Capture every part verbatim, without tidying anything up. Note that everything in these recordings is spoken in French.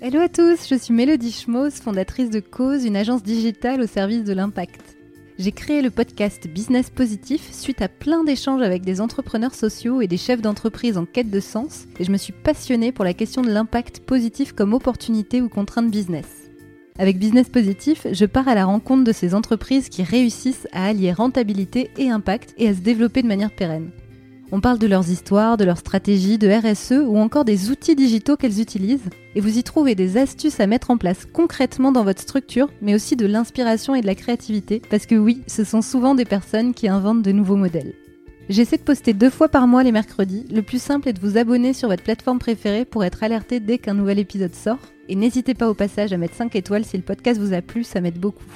Hello à tous, je suis Mélodie Schmoos, fondatrice de Cause, une agence digitale au service de l'impact. J'ai créé le podcast Business Positif suite à plein d'échanges avec des entrepreneurs sociaux et des chefs d'entreprise en quête de sens, et je me suis passionnée pour la question de l'impact positif comme opportunité ou contrainte business. Avec Business Positif, je pars à la rencontre de ces entreprises qui réussissent à allier rentabilité et impact et à se développer de manière pérenne. On parle de leurs histoires, de leurs stratégies, de R S E ou encore des outils digitaux qu'elles utilisent. Et vous y trouvez des astuces à mettre en place concrètement dans votre structure, mais aussi de l'inspiration et de la créativité, parce que oui, ce sont souvent des personnes qui inventent de nouveaux modèles. J'essaie de poster deux fois par mois les mercredis. Le plus simple est de vous abonner sur votre plateforme préférée pour être alerté dès qu'un nouvel épisode sort. Et n'hésitez pas au passage à mettre cinq étoiles si le podcast vous a plu, ça m'aide beaucoup.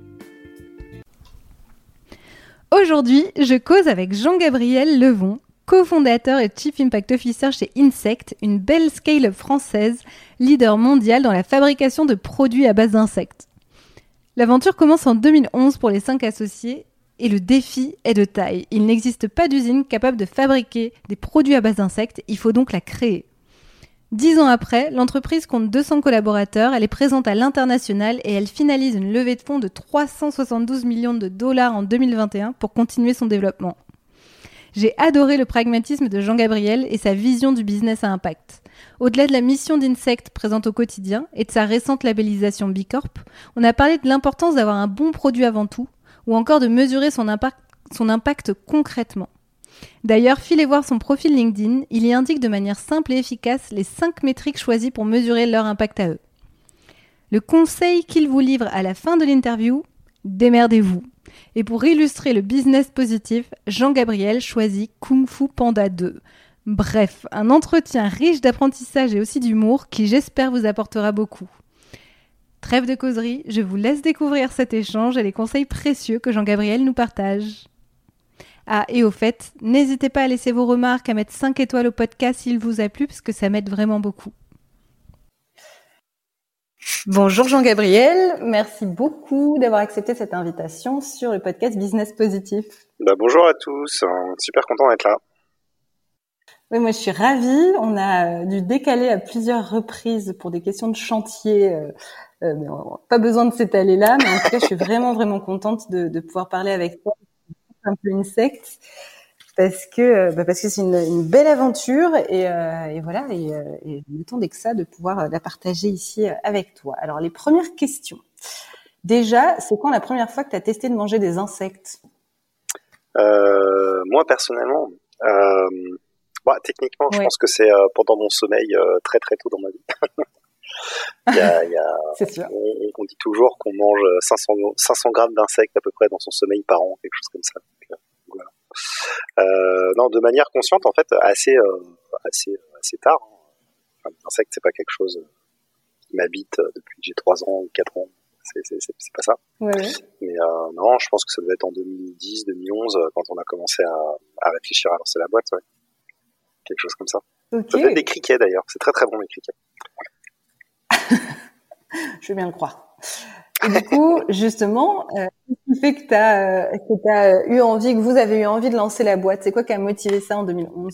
Aujourd'hui, je cause avec Jean-Gabriel Levon, cofondateur et Chief Impact Officer chez Insect, une belle scale-up française, leader mondial dans la fabrication de produits à base d'insectes. L'aventure commence en deux mille onze pour les cinq associés et le défi est de taille. Il n'existe pas d'usine capable de fabriquer des produits à base d'insectes, il faut donc la créer. Dix ans après, l'entreprise compte deux cents collaborateurs, elle est présente à l'international et elle finalise une levée de fonds de trois cent soixante-douze millions de dollars en deux mille vingt et un pour continuer son développement. J'ai adoré le pragmatisme de Jean-Gabriel et sa vision du business à impact. Au-delà de la mission d'Insect présente au quotidien et de sa récente labellisation B Corp, on a parlé de l'importance d'avoir un bon produit avant tout, ou encore de mesurer son impact, son impact concrètement. D'ailleurs, filez voir son profil LinkedIn, il y indique de manière simple et efficace les cinq métriques choisies pour mesurer leur impact à eux. Le conseil qu'il vous livre à la fin de l'interview, démerdez-vous. Et pour illustrer le business positif, Jean-Gabriel choisit Kung Fu Panda deux. Bref, un entretien riche d'apprentissage et aussi d'humour qui, j'espère, vous apportera beaucoup. Trêve de causerie, je vous laisse découvrir cet échange et les conseils précieux que Jean-Gabriel nous partage. Ah, et au fait, n'hésitez pas à laisser vos remarques, à mettre cinq étoiles au podcast s'il vous a plu, parce que ça m'aide vraiment beaucoup. Bonjour Jean-Gabriel, merci beaucoup d'avoir accepté cette invitation sur le podcast Business Positif. Bah, bonjour à tous, super content d'être là. Oui, moi je suis ravie, on a dû décaler à plusieurs reprises pour des questions de chantier, euh, euh, mais on, pas besoin de s'étaler là, mais en tout cas je suis vraiment vraiment contente de, de pouvoir parler avec toi, un peu Insect. Parce que bah parce que c'est une, une belle aventure et, euh, et voilà et, euh, et je m'attendais que ça de pouvoir la partager ici avec toi. Alors les premières questions. Déjà, c'est quand la première fois que tu as testé de manger des insectes ? euh, Moi personnellement, euh, bah, techniquement, je ouais. pense que c'est euh, pendant mon sommeil euh, très très tôt dans ma vie. il y a, il y a, c'est sûr. On, on dit toujours qu'on mange cinq cents grammes d'insectes à peu près dans son sommeil par an, quelque chose comme ça. Donc, voilà. Euh, non, de manière consciente, en fait, assez, euh, assez, assez tard. Enfin, les insectes, c'est pas quelque chose qui m'habite depuis que j'ai trois ans ou quatre ans. C'est, c'est, c'est, c'est pas ça. Ouais, ouais. Mais euh, non, je pense que ça devait être en deux mille dix, deux mille onze, quand on a commencé à, à réfléchir à lancer la boîte. Ouais. Quelque chose comme ça. Okay. Ça peut être des criquets d'ailleurs. C'est très très bon les criquets. Je veux bien le croire. Et du coup, justement, euh, qu'est-ce qui fait que tu as euh, que t'as eu envie, que vous avez eu envie de lancer la boîte ? C'est quoi qui a motivé ça en deux mille onze ?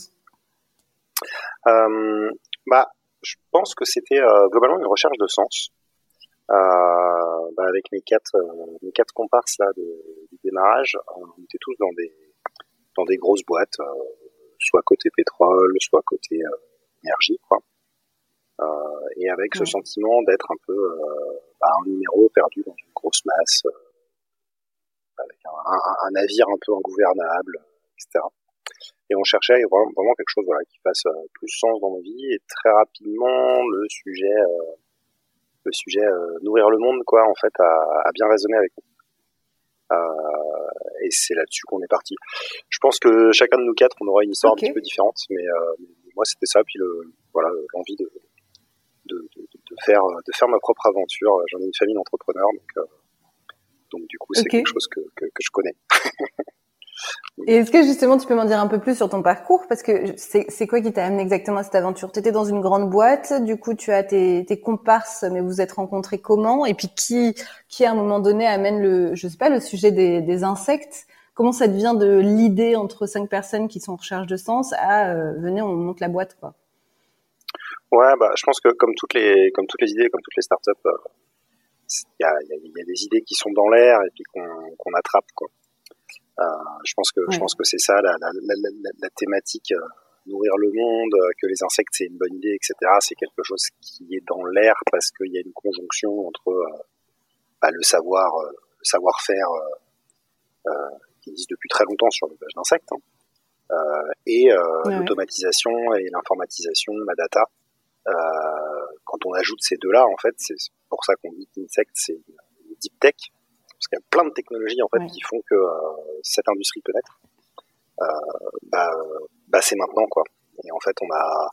euh, Bah, je pense que c'était euh, globalement une recherche de sens. Euh, bah, avec mes quatre euh, mes quatre comparses là de, du démarrage, on était tous dans des dans des grosses boîtes, euh, soit côté pétrole, soit côté euh, énergie, quoi. Euh, et avec ouais. ce sentiment d'être un peu euh, bah, un numéro perdu dans une grosse masse, euh, avec un, un, un navire un peu ingouvernable, et cetera. Et on cherchait vraiment, vraiment quelque chose voilà, qui fasse euh, plus sens dans nos vies. Et très rapidement, le sujet, euh, le sujet euh, nourrir le monde, quoi, en fait, a, a bien résonné avec nous. Euh, et c'est là-dessus qu'on est parti. Je pense que chacun de nous quatre, on aura une histoire okay. un petit peu différente, mais euh, moi c'était ça. Puis le, voilà, l'envie de De, de, de faire de faire ma propre aventure. J'en ai une famille d'entrepreneurs, donc euh, donc du coup c'est okay. quelque chose que que, que je connais. Et est-ce que justement tu peux m'en dire un peu plus sur ton parcours, parce que c'est c'est quoi qui t'a amené exactement à cette aventure ? T'étais dans une grande boîte, du coup tu as tes tes comparses, mais vous vous êtes rencontrés comment ? Et puis qui qui à un moment donné amène le je sais pas le sujet des des insectes ? Comment ça devient de l'idée entre cinq personnes qui sont en recherche de sens à euh, venez on monte la boîte, quoi ? Ouais, bah, je pense que comme toutes les, comme toutes les idées, comme toutes les startups, il euh, y, a, y, a, y a des idées qui sont dans l'air et puis qu'on, qu'on attrape, quoi. Euh, je pense que, ouais. je pense que c'est ça la, la, la, la, la thématique. Euh, nourrir le monde, euh, que les insectes c'est une bonne idée, et cetera. C'est quelque chose qui est dans l'air parce qu'il y a une conjonction entre euh, bah, le savoir, euh, le savoir-faire euh, euh, qui existe depuis très longtemps sur l'élevage d'insectes, hein, euh, et euh, ouais, l'automatisation ouais. et l'informatisation, la data. Euh, quand on ajoute ces deux-là, en fait, c'est pour ça qu'on dit qu'Insect c'est une deep tech, parce qu'il y a plein de technologies en fait ouais. qui font que euh, cette industrie peut naître. Euh, bah, bah c'est maintenant quoi. Et en fait on a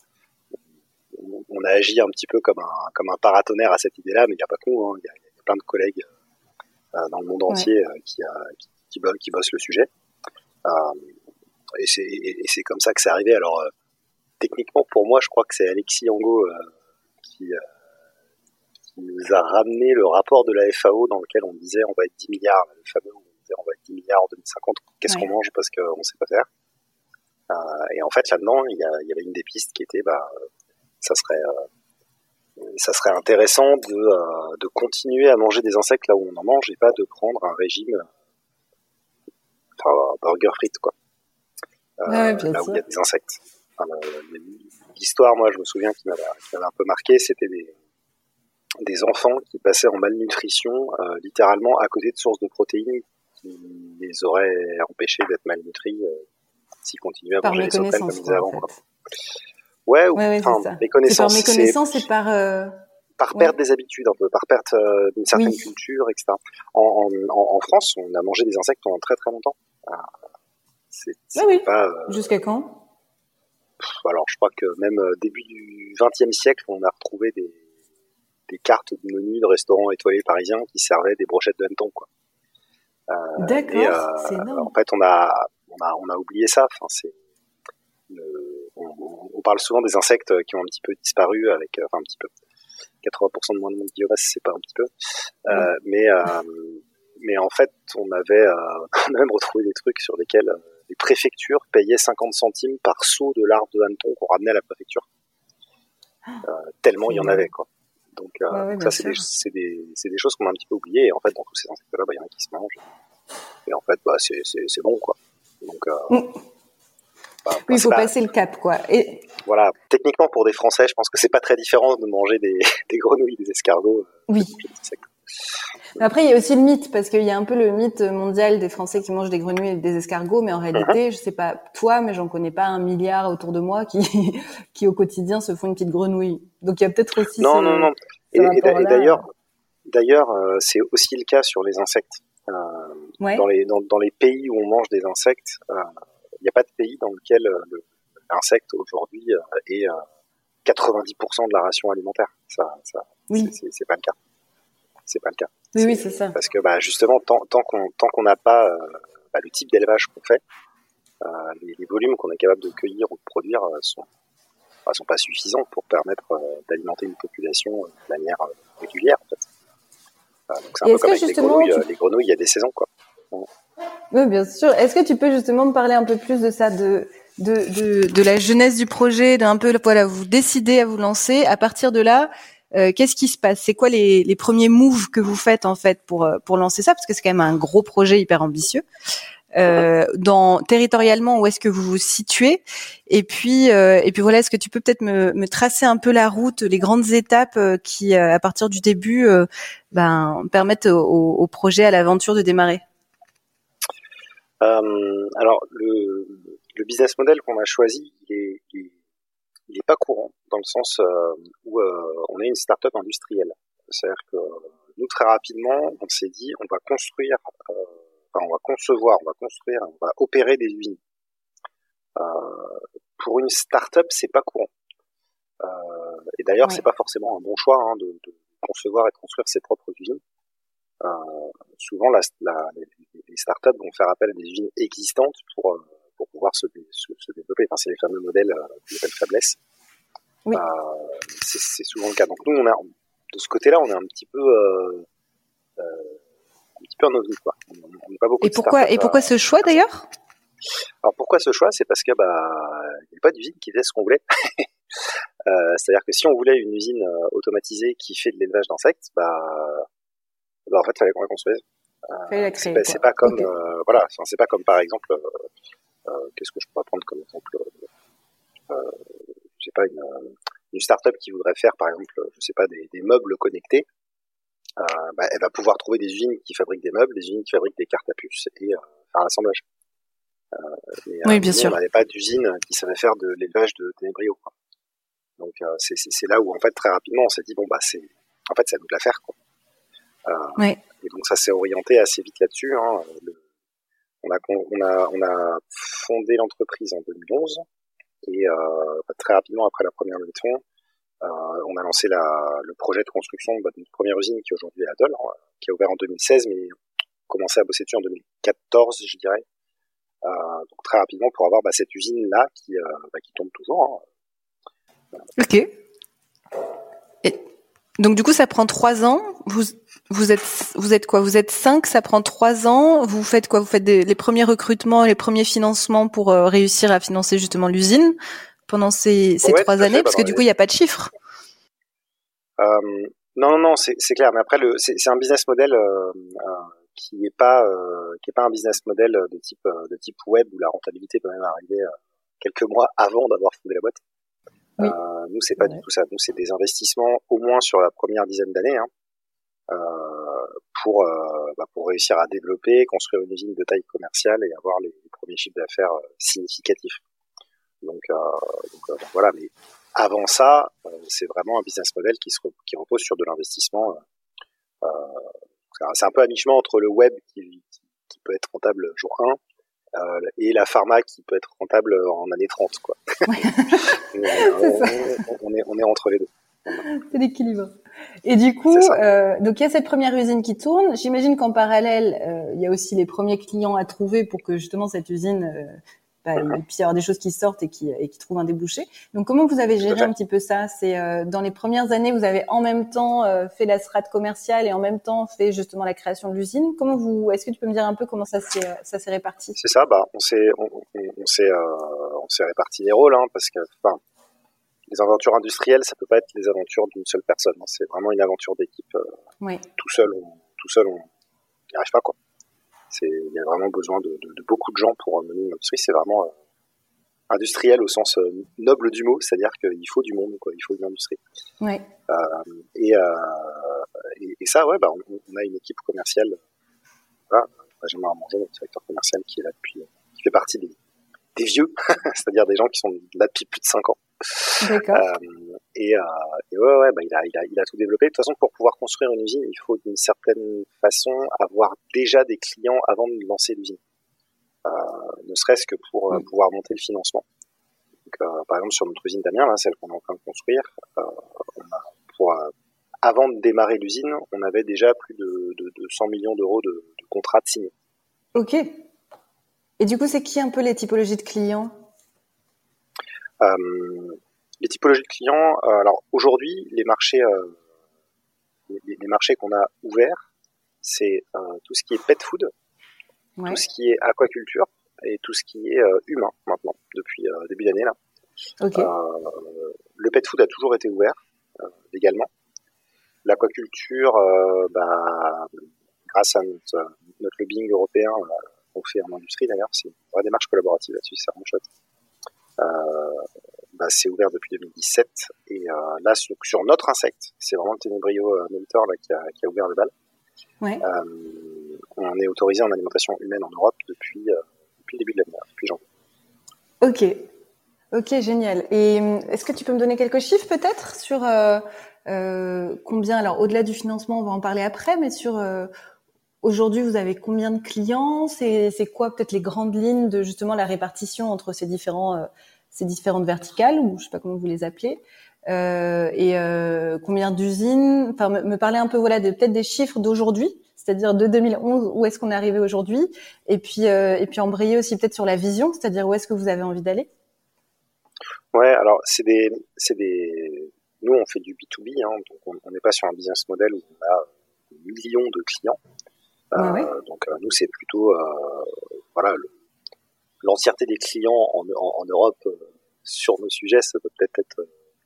on a agi un petit peu comme un comme un paratonnerre à cette idée-là, mais il n'y a pas que nous, hein. Il y a, il y a plein de collègues euh, dans le monde entier ouais. euh, qui, a, qui, qui, qui bossent le sujet. Euh, et c'est et, et c'est comme ça que c'est arrivé. Alors euh, techniquement pour moi, je crois que c'est Alexis Angot euh, qui, euh, qui nous a ramené le rapport de la F A O dans lequel on disait on va être dix milliards, le fameux on va être dix milliards en deux mille cinquante, qu'est-ce ouais. qu'on mange parce qu'on ne sait pas faire. Euh, et en fait, là-dedans, il y, a, il y avait une des pistes qui était, bah, ça serait, euh, ça serait intéressant de, euh, de continuer à manger des insectes là où on en mange et pas de prendre un régime, enfin, burger frites, quoi. Euh, ouais, là où il y a des insectes. Enfin, l'histoire, moi, je me souviens qui m'avait, qui m'avait un peu marqué, c'était des, des enfants qui passaient en malnutrition, euh, littéralement à côté de sources de protéines qui les auraient empêchés d'être malnutris euh, s'ils continuaient à par manger les sauterelles comme ils faisaient avant. En fait. Quoi. Ouais, ou ouais, enfin, ouais, méconnaissance. C'est par méconnaissance, c'est, c'est par... Euh... Par perte ouais. des habitudes un peu, par perte euh, d'une certaine oui. culture, et cetera. En, en, en France, on a mangé des insectes pendant très très longtemps. Euh, c'est, c'est oui, oui. Pas, euh... Jusqu'à quand? Alors, je crois que même euh, début du vingtième siècle, on a retrouvé des des cartes de menus de restaurants étoilés parisiens qui servaient des brochettes de hanneton, quoi. Euh, D'accord, et, euh, c'est énorme. En fait, on a, on a, on a oublié ça. Enfin, c'est, le, on, on parle souvent des insectes qui ont un petit peu disparu avec, enfin, un petit peu, quatre-vingts pour cent de moins de monde qui reste, c'est pas un petit peu. Euh, oui. Mais, euh, mais en fait, on avait, euh, on a même retrouvé des trucs sur lesquels euh, les préfectures payaient cinquante centimes par seau de larves de hanneton qu'on ramenait à la préfecture. Euh, tellement il y en avait, quoi. Donc, euh, ouais, ouais, donc ça, c'est des, c'est, des, c'est des choses qu'on a un petit peu oubliées. Et en fait, dans tous ces insectes-là, bah, il y en a qui se mangent. Et en fait, bah, c'est, c'est, c'est bon, quoi. Donc, euh, mm. bah, oui, il faut pas, passer le cap, quoi. Et... Voilà. Techniquement, pour des Français, je pense que c'est pas très différent de manger des, des grenouilles, des escargots. Oui. Mais après, il y a aussi le mythe, parce qu'il y a un peu le mythe mondial des Français qui mangent des grenouilles et des escargots, mais en réalité, mm-hmm. je sais pas toi, mais j'en connais pas un milliard autour de moi qui, qui au quotidien se font une petite grenouille. Donc il y a peut-être aussi non, ce, non, non. Et, et, et d'ailleurs, d'ailleurs, euh, c'est aussi le cas sur les insectes. Euh, ouais. Dans les dans, dans les pays où on mange des insectes, il euh, n'y a pas de pays dans lequel euh, le, l'insecte aujourd'hui euh, est euh, quatre-vingt-dix pour cent de la ration alimentaire. Ça, ça, oui. c'est, c'est, c'est pas le cas. C'est pas le cas. Oui, c'est, oui, c'est ça. Parce que bah justement, tant, tant qu'on tant qu'on n'a pas euh, bah, le type d'élevage qu'on fait, euh, les, les volumes qu'on est capable de cueillir ou de produire euh, sont ne sont pas suffisants pour permettre euh, d'alimenter une population euh, de manière euh, régulière, en fait. Euh, donc c'est un Et peu comme avec les grenouilles. Tu... Euh, les grenouilles, il y a des saisons, quoi. Ouais. Oui, bien sûr. Est-ce que tu peux justement me parler un peu plus de ça, de de de, de la jeunesse du projet, d'un peu voilà, vous décidez à vous lancer. À partir de là, euh, qu'est-ce qui se passe? C'est quoi les les premiers moves que vous faites en fait pour pour lancer ça, parce que c'est quand même un gros projet hyper ambitieux. Euh, dans territorialement, où est-ce que vous vous situez? Et puis, euh, et puis voilà, est-ce que tu peux peut-être me, me tracer un peu la route, les grandes étapes euh, qui, euh, à partir du début, euh, ben, permettent au, au projet, à l'aventure de démarrer? euh, Alors, le, le business model qu'on a choisi, il est, il, il est pas courant, dans le sens euh, où euh, on est une start-up industrielle. C'est-à-dire que nous, très rapidement, on s'est dit, on va construire... Euh, Enfin, on va concevoir, on va construire, on va opérer des usines. Euh, pour une start-up, c'est pas courant. Euh, et d'ailleurs, ouais. c'est pas forcément un bon choix hein, de, de concevoir et de construire ses propres usines. Euh, souvent, la, la, les, les start-up vont faire appel à des usines existantes pour pour pouvoir se, se, se développer. Enfin, c'est les fameux modèles qui appellent faiblesse. Oui. Euh, c'est, c'est souvent le cas. Donc nous, on a de ce côté-là, on est un petit peu euh, euh, un petit peu en ovni, quoi. On, on n'est pas beaucoup et de pourquoi et pourquoi ce choix d'ailleurs? Alors pourquoi ce choix? C'est parce que bah il n'y a pas d'usine qui faisait ce qu'on voulait. Euh, c'est-à-dire que si on voulait une usine euh, automatisée qui fait de l'élevage d'insectes, bah, bah en fait, il fallait qu'on la construise. Euh, c'est, pas, c'est pas comme, okay. euh, voilà, enfin, c'est pas comme par exemple, euh, euh, qu'est-ce que je pourrais prendre comme exemple, euh, je sais pas, une, une start-up qui voudrait faire par exemple, je sais pas, des, des meubles connectés. Euh, bah, elle va pouvoir trouver des usines qui fabriquent des meubles, des usines qui fabriquent des cartes à puce et euh, faire l'assemblage. Euh, mais, oui, euh, bien nous, sûr. On n'avait pas d'usine qui savait faire de l'élevage de ténébrios. Quoi. Donc euh, c'est, c'est, c'est là où en fait très rapidement on s'est dit bon bah c'est, en fait c'est à nous de la faire quoi. Euh, oui. Et donc ça s'est orienté assez vite là-dessus. Hein. Le, on a on a on a fondé l'entreprise en deux mille onze et euh, bah, très rapidement après la première levée de fonds. Euh, on a lancé la, le projet de construction bah, de notre première usine qui aujourd'hui est à Dole, hein, qui a ouvert en deux mille seize, mais on commençait à bosser dessus en deux mille quatorze, je dirais. Euh, donc très rapidement pour avoir bah, cette usine-là qui, euh, bah, qui tombe toujours. Hein. Ok. Et donc du coup, ça prend trois ans. Vous vous êtes vous êtes quoi Vous êtes cinq. Ça prend trois ans. Vous faites quoi Vous faites des, les premiers recrutements, les premiers financements pour euh, réussir à financer justement l'usine pendant ces, ces ouais, trois années, fait, parce bah, que du coup, il n'y a pas de chiffres. Euh, non, non, non, c'est, c'est clair. Mais après, le, c'est, c'est un business model euh, euh, qui n'est pas, euh, qui est pas un business model de type, euh, de type web où la rentabilité peut même arriver euh, quelques mois avant d'avoir fondé la boîte. Oui. Euh, nous, c'est pas ouais. du tout ça. Nous, c'est des investissements au moins sur la première dizaine d'années hein, euh, pour, euh, bah, pour réussir à développer, construire une usine de taille commerciale et avoir les, les premiers chiffres d'affaires euh, significatifs. Donc, euh, donc, euh, donc voilà. Mais avant ça, euh, c'est vraiment un business model qui, se re, qui repose sur de l'investissement. Euh, c'est un peu à mi-chemin entre le web qui, qui, qui peut être rentable jour un euh, et la pharma qui peut être rentable en année trente. Quoi. Ouais. on, on, on, est, on est entre les deux. C'est l'équilibre. Et du coup, euh, donc il y a cette première usine qui tourne. J'imagine qu'en parallèle, euh, il y a aussi les premiers clients à trouver pour que justement cette usine... Euh, Bah, il puisse y avoir des choses qui sortent et qui, et qui trouvent un débouché. Donc, comment vous avez géré un petit peu ça ? C'est euh, dans les premières années, vous avez en même temps euh, fait la strate commerciale et en même temps fait justement la création de l'usine. Comment vous Est-ce que tu peux me dire un peu comment ça s'est ça s'est réparti ? C'est ça. Bah, on s'est on, on, on s'est euh, on s'est réparti les rôles hein, parce que enfin, les aventures industrielles, ça peut pas être les aventures d'une seule personne. Hein. C'est vraiment une aventure d'équipe. Euh, oui. Tout seul, on, tout seul, on n'y arrive pas quoi. C'est, il y a vraiment besoin de, de, de beaucoup de gens pour mener une industrie. C'est vraiment euh, industriel au sens euh, noble du mot, c'est-à-dire qu'il faut du monde, quoi. Il faut une industrie. Ouais. Euh, et, euh, et, et ça, ouais, bah, on, on a une équipe commerciale. Voilà, Benjamin Armangeau, notre directeur commercial, qui est là depuis, qui fait partie des, des vieux, c'est-à-dire des gens qui sont là depuis plus de cinq ans. D'accord. Euh, et, euh, et ouais, ouais, bah, il a, il a, il a tout développé. De toute façon, pour pouvoir construire une usine, il faut d'une certaine façon avoir déjà des clients avant de lancer l'usine. Euh, ne serait-ce que pour euh, pouvoir monter le financement. Donc, euh, par exemple, sur notre usine d'Amiens, là, celle qu'on est en train de construire, euh, on a, pour, euh, avant de démarrer l'usine, on avait déjà plus de, de, de cent millions d'euros de, de contrats de signés. Ok. Et du coup, c'est qui un peu les typologies de clients ? Euh, les typologies de clients, euh, alors aujourd'hui, les marchés, euh, les, les marchés qu'on a ouverts, c'est euh, tout ce qui est pet food, ouais. tout ce qui est aquaculture et tout ce qui est euh, humain maintenant, depuis euh, début d'année là. Okay. Euh, le pet food a toujours été ouvert euh, légalement. L'aquaculture, euh, bah, grâce à notre, notre lobbying européen, euh, qu'on fait en industrie d'ailleurs, c'est une vraie démarche collaborative là-dessus, c'est vraiment chouette. Euh, bah, c'est ouvert depuis deux mille dix-sept et euh, là sur, sur notre insecte, c'est vraiment le Tenebrio euh, Monitor là, qui, a, qui a ouvert le bal. Ouais. Euh, on est autorisé en alimentation humaine en Europe depuis, euh, depuis le début de l'année, depuis janvier. Ok, ok, génial. Et est-ce que tu peux me donner quelques chiffres peut-être sur euh, euh, combien, alors au-delà du financement, on va en parler après, mais sur euh, aujourd'hui, vous avez combien de clients ? C'est, c'est quoi peut-être les grandes lignes de justement la répartition entre ces différents euh, ces différentes verticales, ou je sais pas comment vous les appelez, euh, et euh, combien d'usines, enfin me, me parler un peu voilà de peut-être des chiffres d'aujourd'hui, c'est-à-dire de deux mille onze, où est-ce qu'on est arrivé aujourd'hui, et puis euh, et puis embrayer aussi peut-être sur la vision, c'est-à-dire où est-ce que vous avez envie d'aller. Ouais, alors c'est des c'est des nous on fait du B deux B, hein, donc on n'est pas sur un business model où on a des millions de clients. Euh, ouais, ouais. Donc euh, nous c'est plutôt euh, voilà le, l'entièreté des clients en, en, en Europe euh, sur nos sujets, ça peut peut-être être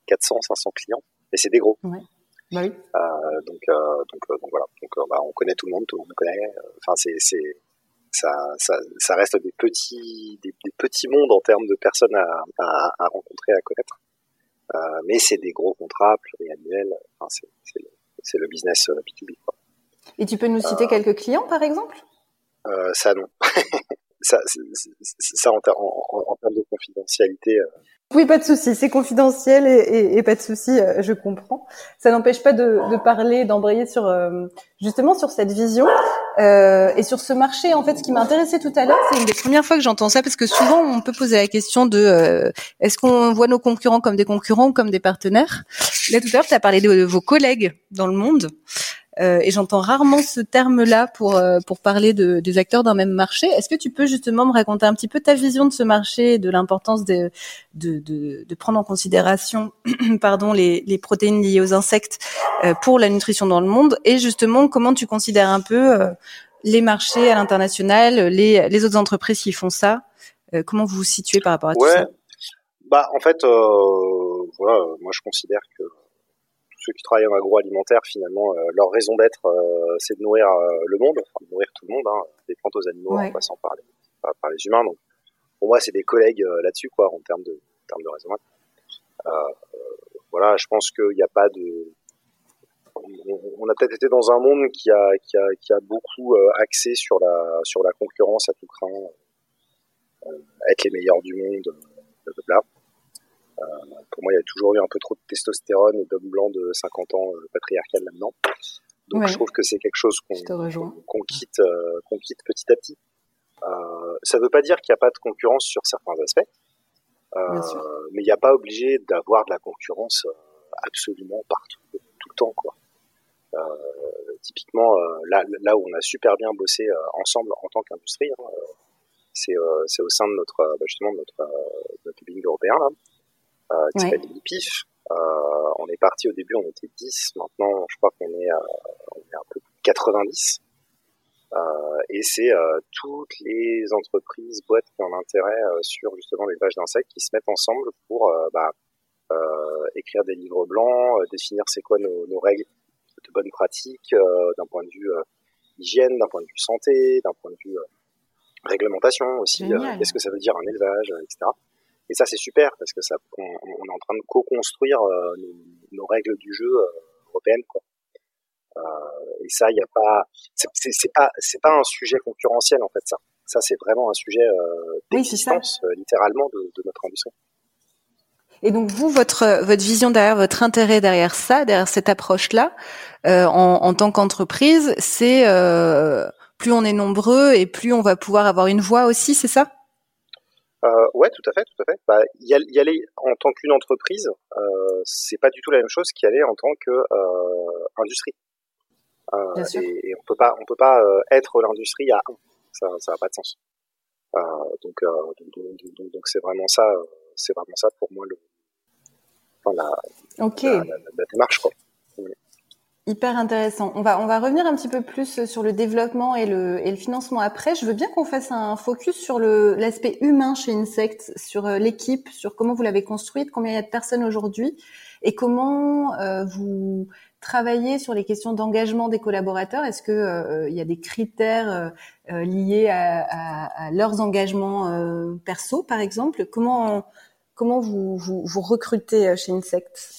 quatre cents, cinq cents clients, et c'est des gros. Ouais. Bah oui. Euh, donc, euh, donc, euh, donc voilà. Donc, euh, bah, on connaît tout le monde, tout le monde connaît. Enfin, c'est, c'est, ça, ça, ça reste des petits, des, des petits mondes en termes de personnes à, à, à rencontrer, à connaître. Euh, mais c'est des gros contrats pluriannuels. Enfin, c'est, c'est, le, c'est le business B deux B, quoi. Et tu peux nous citer euh, quelques clients, par exemple? euh, Ça, non. ça, c'est, c'est, c'est, ça en, ter- en, en, en termes de confidentialité. Euh, Oui, pas de souci, c'est confidentiel et, et, et pas de souci, euh, je comprends. Ça n'empêche pas de, de parler, d'embrayer sur euh, justement sur cette vision euh, et sur ce marché. En fait, ce qui m'a intéressé tout à l'heure, c'est une des premières fois que j'entends ça, parce que souvent on peut poser la question de euh, est-ce qu'on voit nos concurrents comme des concurrents ou comme des partenaires. Là, tout à l'heure, tu as parlé de, de vos collègues dans le monde. Euh, et j'entends rarement ce terme-là pour euh, pour parler de, des acteurs d'un même marché. Est-ce que tu peux justement me raconter un petit peu ta vision de ce marché et de l'importance de de, de, de prendre en considération pardon les, les protéines liées aux insectes euh, pour la nutrition dans le monde, et justement comment tu considères un peu euh, les marchés à l'international, les les autres entreprises qui font ça, euh, comment vous vous situez par rapport à ouais, tout ça? Bah en fait, euh, voilà, moi je considère que ceux qui travaillent en agroalimentaire, finalement, euh, leur raison d'être, euh, c'est de nourrir euh, le monde, enfin de nourrir tout le monde, hein, des plantes aux animaux, ouais, en passant par les, par, par les humains. Donc, pour moi, c'est des collègues euh, là-dessus, quoi, en termes de, en termes de raison d'être. Euh, euh, voilà, je pense qu'il n'y a pas de, on, on a peut-être été dans un monde qui a, qui a, qui a beaucoup euh, axé sur la, sur la concurrence à tout crin, euh, être les meilleurs du monde, blablabla. Euh, pour moi, il y a toujours eu un peu trop de testostérone et d'hommes blancs de cinquante ans euh, patriarcal là-dedans. Donc, ouais, je trouve que c'est quelque chose qu'on, qu'on, qu'on quitte, euh, qu'on quitte petit à petit. Euh, ça ne veut pas dire qu'il n'y a pas de concurrence sur certains aspects, euh, mais il n'y a pas obligé d'avoir de la concurrence euh, absolument partout, tout le temps, quoi. Euh, typiquement, euh, là, là où on a super bien bossé euh, ensemble en tant qu'industrie, hein, euh, c'est, euh, c'est au sein de notre, euh, justement, de notre, euh, notre lobbying européen, là. Euh, qui ouais. s'appelle l'I P I F. Euh, on est parti au début, on était dix. Maintenant, je crois qu'on est, euh, on est un peu plus de quatre-vingt-dix. Euh, et c'est euh, toutes les entreprises, boîtes qui ont intérêt euh, sur justement l'élevage d'insectes qui se mettent ensemble pour euh, bah, euh, écrire des livres blancs, euh, définir c'est quoi nos, nos règles de bonnes pratiques euh, d'un point de vue euh, hygiène, d'un point de vue santé, d'un point de vue euh, réglementation aussi. Euh, qu'est-ce que ça veut dire un élevage, euh, et cetera. Et ça, c'est super parce que ça, on, on est en train de co-construire euh, nos, nos règles du jeu euh, européennes, quoi. Euh, et ça, il y a pas, c'est, c'est, c'est pas, c'est pas un sujet concurrentiel en fait. Ça, ça, c'est vraiment un sujet euh, d'existence, oui, euh, littéralement, de, de notre industrie. Et donc vous, votre votre vision derrière, votre intérêt derrière ça, derrière cette approche-là, euh, en, en tant qu'entreprise, c'est euh, plus on est nombreux et plus on va pouvoir avoir une voix aussi, c'est ça? Euh, ouais, tout à fait, tout à fait. Bah, y, y aller en tant qu'une entreprise, euh, c'est pas du tout la même chose qu'y aller en tant que euh, industrie. Euh, Bien sûr. Et, et on peut pas, on peut pas euh, être l'industrie à un. Ça, ça a pas de sens. Euh, donc, euh, donc, donc, donc, donc, c'est vraiment ça, c'est vraiment ça pour moi le, enfin, la, okay. la, la, la démarche, quoi. Hyper intéressant. On va on va revenir un petit peu plus sur le développement et le et le financement après. Je veux bien qu'on fasse un focus sur le l'aspect humain chez Insect, sur l'équipe, sur comment vous l'avez construite, combien il y a de personnes aujourd'hui et comment euh, vous travaillez sur les questions d'engagement des collaborateurs. Est-ce que euh, il y a des critères euh, liés à, à, à leurs engagements euh, perso, par exemple? Comment comment vous vous, vous recrutez chez Insect?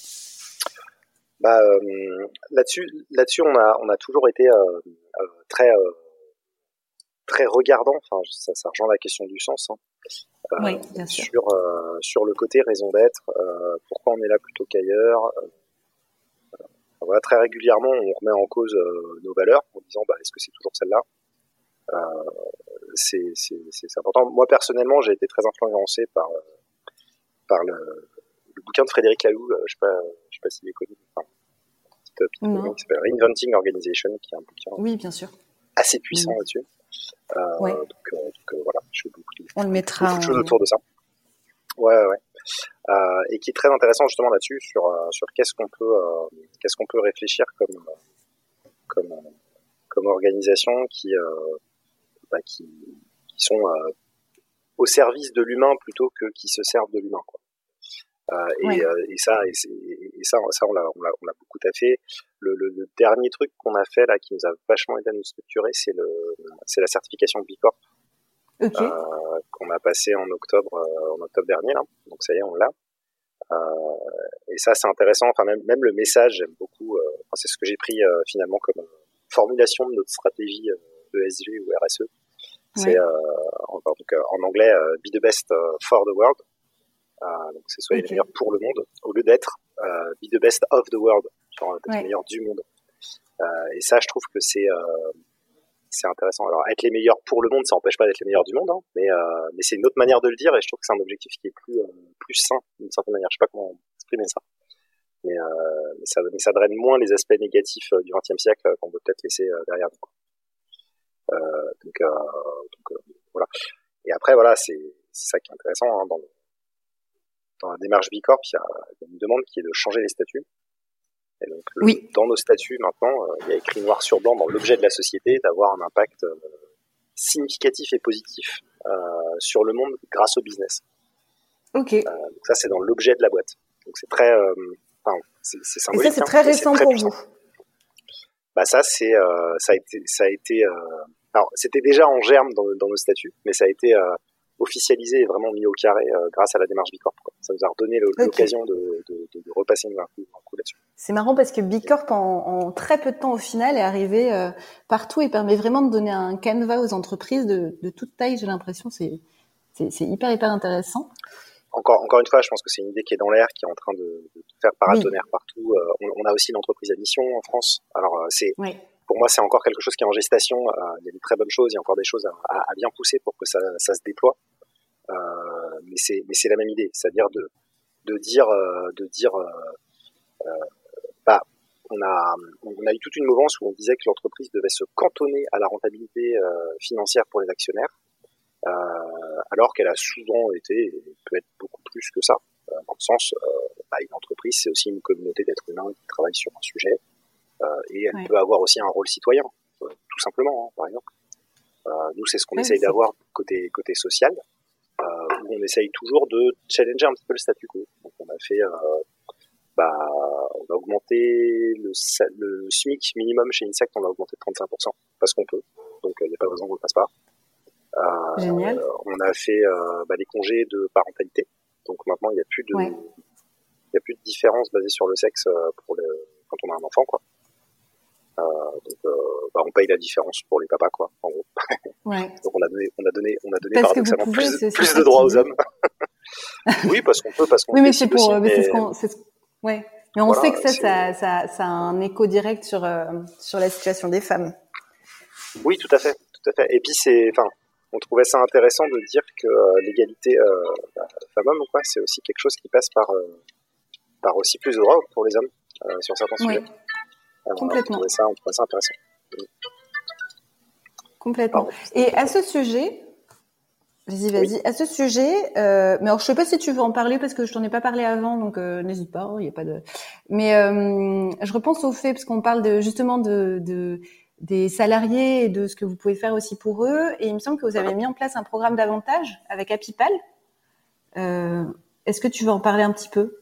Bah euh, là-dessus, là-dessus, on a on a toujours été euh, euh, très euh, très regardant. Enfin, ça, ça rejoint la question du sens. Hein. Euh, oui, bien sûr. Sur euh, sur le côté raison d'être, euh, pourquoi on est là plutôt qu'ailleurs. Euh, voilà, très régulièrement, on remet en cause euh, nos valeurs en disant, bah, est-ce que c'est toujours celle-là. Euh, c'est, c'est c'est c'est important. Moi personnellement, j'ai été très influencé par euh, par le le bouquin de Frédéric Laloux, euh, je sais pas, je sais pas s'il est connu, enfin, petit petit qui s'appelle Reinventing Organization, qui est un bouquin oui, bien sûr. assez puissant oui. là-dessus. Euh, ouais. Donc, euh, donc euh, voilà, je fais beaucoup de, On le mettra beaucoup de choses en... autour de ça. Ouais, ouais. Euh, et qui est très intéressant justement là-dessus sur euh, sur qu'est-ce qu'on peut euh, qu'est-ce qu'on peut réfléchir comme euh, comme euh, comme organisation qui euh, bah, qui qui sont euh, au service de l'humain plutôt que qui se servent de l'humain, quoi. Euh, et, ouais. euh, et ça, et, et ça, ça on l'a, on l'a, on l'a beaucoup taffé. Le, le, le dernier truc qu'on a fait là, qui nous a vachement aidé à nous structurer, c'est le, c'est la certification B Corp Ok. euh, qu'on a passé en octobre, euh, en octobre dernier là. Donc ça y est, on l'a. Euh, et ça, c'est intéressant. Enfin, même, même le message, j'aime beaucoup. Euh, enfin, c'est ce que j'ai pris euh, finalement comme formulation de notre stratégie euh, E S G ou R S E. C'est ouais. euh, en, donc, euh, en anglais euh, Be the best for the world. Euh, donc c'est soyez okay. les meilleurs pour le monde, au lieu d'être euh, Be the best of the world, genre d'être ouais. les meilleurs du monde. Euh, et ça, je trouve que c'est euh, c'est intéressant. Alors être les meilleurs pour le monde, ça n'empêche pas d'être les meilleurs du monde, hein, mais euh, mais c'est une autre manière de le dire, et je trouve que c'est un objectif qui est plus euh, plus sain d'une certaine manière. Je sais pas comment exprimer ça, mais, euh, mais ça mais ça draine moins les aspects négatifs euh, du vingtième siècle euh, qu'on veut peut-être laisser euh, derrière nous. Euh, donc, euh, donc euh, voilà. Et après voilà, c'est c'est ça qui est intéressant hein, dans le dans la démarche B Corp, il y a une demande qui est de changer les statuts. Et donc, le, oui. dans nos statuts, maintenant, euh, il y a écrit noir sur blanc dans l'objet de la société d'avoir un impact euh, significatif et positif euh, sur le monde grâce au business. Ok. Euh, donc ça, c'est dans l'objet de la boîte. Donc c'est très, euh, enfin, c'est, c'est symbolique. Et ça, c'est très hein, récent c'est très pour puissant. vous. Bah ça, c'est, euh, ça a été, ça a été. Euh, alors, c'était déjà en germe dans, dans nos statuts, mais ça a été euh, officialisé et vraiment mis au carré euh, grâce à la démarche B Corp. Quoi. Ça nous a redonné le, okay. l'occasion de, de, de, de repasser un coup, un coup là-dessus. C'est marrant parce que B Corp, en, en très peu de temps au final, est arrivé euh, partout et permet vraiment de donner un canevas aux entreprises de, de toute taille. J'ai l'impression, c'est, c'est, c'est hyper hyper intéressant. Encore, encore une fois, je pense que c'est une idée qui est dans l'air, qui est en train de, de faire paratonnerre oui. partout. Euh, on, on a aussi l'entreprise à mission en France. Alors, euh, c'est, oui. pour moi, c'est encore quelque chose qui est en gestation. Euh, il y a des très bonnes choses, il y a encore des choses à, à, à bien pousser pour que ça, ça se déploie. Euh, mais c'est, mais c'est la même idée, c'est-à-dire de, de dire, euh, de dire, euh, euh, bah, on a, on a eu toute une mouvance où on disait que l'entreprise devait se cantonner à la rentabilité euh, financière pour les actionnaires. Euh, alors qu'elle a souvent été, et peut être beaucoup plus que ça, euh, dans le sens, euh, bah, une entreprise, c'est aussi une communauté d'êtres humains qui travaillent sur un sujet, euh, et elle ouais. peut avoir aussi un rôle citoyen, euh, tout simplement, hein, par exemple. Euh, nous, c'est ce qu'on ouais, essaye d'avoir côté, côté social, euh, où on essaye toujours de challenger un petit peu le statu quo. Donc, on a fait, euh, bah, on a augmenté le, le SMIC minimum chez Insect, on a augmenté de trente-cinq pour cent, parce qu'on peut, donc il n'y a pas de raison qu'on ne le fasse pas. Euh, Génial. Euh, on a fait euh, bah, les congés de parentalité. Donc maintenant, il n'y a plus de, il ouais. y a plus de différence basée sur le sexe euh, pour le, quand on a un enfant, quoi. Euh, donc, euh, bah, on paye la différence pour les papas, quoi, en gros. Ouais. Donc on a donné, on a donné, on a donné parce paradoxalement pouvez, plus, c'est, plus c'est de droits aux hommes. Oui, parce qu'on peut, parce qu'on. Oui, mais c'est pour, aussi, mais mais... c'est ce qu'on, c'est ce... ouais. Mais on voilà, sait que ça, ça, ça, ça a un écho direct sur euh, sur la situation des femmes. Oui, tout à fait, tout à fait. Et puis c'est, enfin. On trouvait ça intéressant de dire que euh, l'égalité euh, bah, femmes-hommes, quoi, c'est aussi quelque chose qui passe par, euh, par aussi plus de droits pour les hommes euh, sur certains oui. sujets. Alors, complètement. On trouvait ça, on trouvait ça intéressant. Complètement. Pardon. Et à ce sujet, vas-y, vas-y. Oui. À ce sujet, euh, mais alors je sais pas si tu veux en parler parce que je t'en ai pas parlé avant, donc euh, n'hésite pas, il y a pas de. Mais euh, je repense au fait parce qu'on parle de justement de, de des salariés et de ce que vous pouvez faire aussi pour eux. Et il me semble que vous avez mis en place un programme d'avantage avec Apipal. Euh, est-ce que tu veux en parler un petit peu ?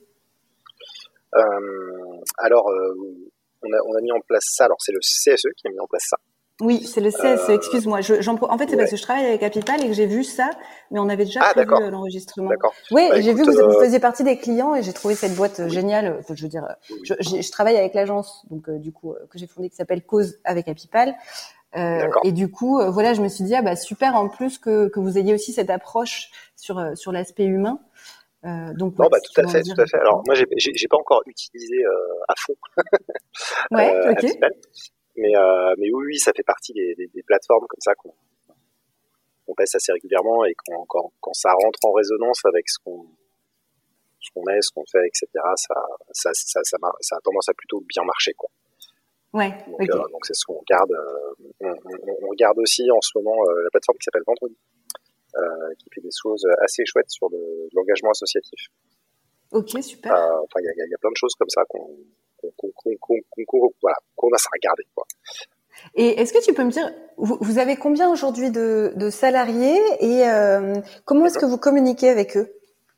euh, Alors, euh, on, a, on a mis en place ça. Alors, c'est le C S E qui a mis en place ça. Oui, c'est le C S E, euh, excuse-moi. Je, j'en, en fait, c'est ouais. parce que je travaille avec Apipal et que j'ai vu ça, mais on avait déjà ah, prévu d'accord. l'enregistrement. D'accord. Oui, bah, j'ai écoute, vu que vous, euh... vous faisiez partie des clients et j'ai trouvé cette boîte oui. géniale. Enfin, je veux dire, oui. je, je, je travaille avec l'agence donc euh, du coup euh, que j'ai fondée qui s'appelle Cause avec Apipal. Euh, et du coup, euh, voilà, je me suis dit ah bah super en plus que que vous ayez aussi cette approche sur euh, sur l'aspect humain. Euh, donc non, ouais, bah si tout à fait, tout à fait. Alors moi, j'ai j'ai, j'ai pas encore utilisé euh, à fond. ouais, euh, ok. Apipal. Mais, euh, mais oui, oui, ça fait partie des, des, des plateformes comme ça qu'on, qu'on teste assez régulièrement et quand, quand, quand ça rentre en résonance avec ce qu'on, ce qu'on est, ce qu'on fait, et cetera, ça, ça, ça, ça, ça a tendance à plutôt bien marcher, quoi. Ouais. Donc, okay. euh, donc c'est ce qu'on regarde. Euh, on, on, on regarde aussi en ce moment euh, la plateforme qui s'appelle Vendredi, euh, qui fait des choses assez chouettes sur le, l'engagement associatif. Ok, super. Euh, enfin, il y a, y a plein de choses comme ça qu'on Qu'on, qu'on, qu'on, qu'on, qu'on, voilà, qu'on a ça à regarder, quoi. Et est-ce que tu peux me dire, vous, vous avez combien aujourd'hui de, de salariés et euh, comment est-ce que vous communiquez avec eux ?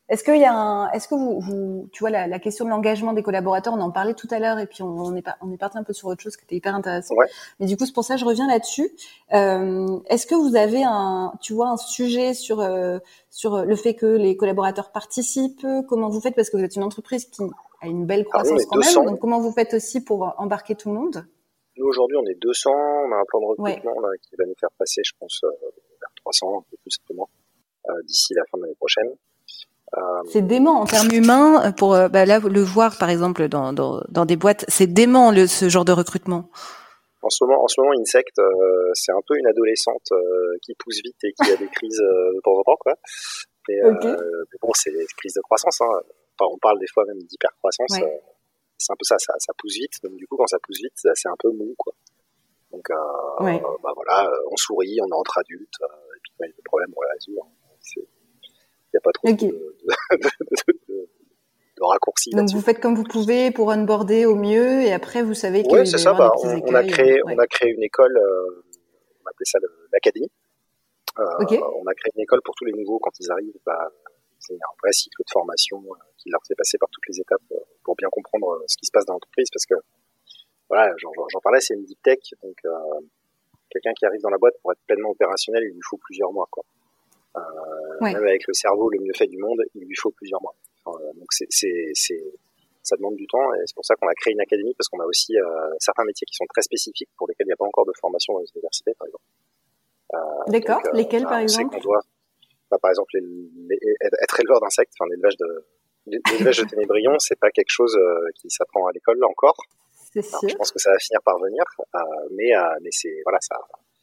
Est-ce qu'il y a un, est-ce que vous, vous tu vois la, la question de l'engagement des collaborateurs, on en parlait tout à l'heure et puis on, on est pas, on est parti un peu sur autre chose qui était hyper intéressant. Ouais. Mais du coup c'est pour ça que je reviens là-dessus. Euh, est-ce que vous avez un, tu vois un sujet sur euh, sur le fait que les collaborateurs participent? Comment vous faites parce que vous êtes une entreprise qui a une belle croissance quand même. Donc comment vous faites aussi pour embarquer tout le monde? Nous aujourd'hui on est deux cents, on a un plan de recrutement ouais. là, qui va nous faire passer, je pense, euh, vers trois cents, un peu plus simplement, euh, d'ici la fin de l'année prochaine. Euh, c'est dément en termes humains pour euh, bah là le voir par exemple dans dans, dans des boîtes, c'est dément le, ce genre de recrutement. En ce moment, en ce moment, Insect, euh, c'est un peu une adolescente euh, qui pousse vite et qui a des crises euh, de temps en temps, quoi. Mais, okay. euh, mais bon, c'est des crises de croissance. Hein. Enfin, on parle des fois même d'hypercroissance. Ouais. Euh, c'est un peu ça, ça, ça pousse vite. Donc du coup, quand ça pousse vite, c'est un peu mou, quoi. Donc, euh, ouais. euh, bah voilà, on sourit, on est entre adultes, euh, et puis quand il y a des problèmes, on les résout. Il n'y a pas trop okay. de, de, de, de, de raccourcis. Donc vous faites comme vous pouvez pour onboarder au mieux, et après vous savez qu'il ouais, va y ça, avoir bah, des petits on, écueils. On a créé, ouais. on a créé une école, euh, on appelait ça l'académie. Euh, okay. On a créé une école pour tous les nouveaux quand ils arrivent. Bah, c'est un vrai cycle de formation euh, qui leur fait passer par toutes les étapes euh, pour bien comprendre euh, ce qui se passe dans l'entreprise, parce que voilà, j'en parlais, c'est une deep tech, donc euh, quelqu'un qui arrive dans la boîte pour être pleinement opérationnel, il lui faut plusieurs mois, quoi. Euh, ouais. Même avec le cerveau le mieux fait du monde, il lui faut plusieurs mois. Enfin, donc c'est, c'est, c'est, ça demande du temps, et c'est pour ça qu'on a créé une académie, parce qu'on a aussi euh, certains métiers qui sont très spécifiques pour lesquels il n'y a pas encore de formation dans les universités, par exemple. Euh, D'accord. Donc, lesquels, euh, par exemple? On doit, bah, par exemple, les, les, être éleveur d'insectes, enfin l'élevage de l'élevage de ténébrions, c'est pas quelque chose euh, qui s'apprend à l'école là encore. C'est sûr. Je pense que ça va finir par venir, euh, mais euh, mais c'est voilà ça.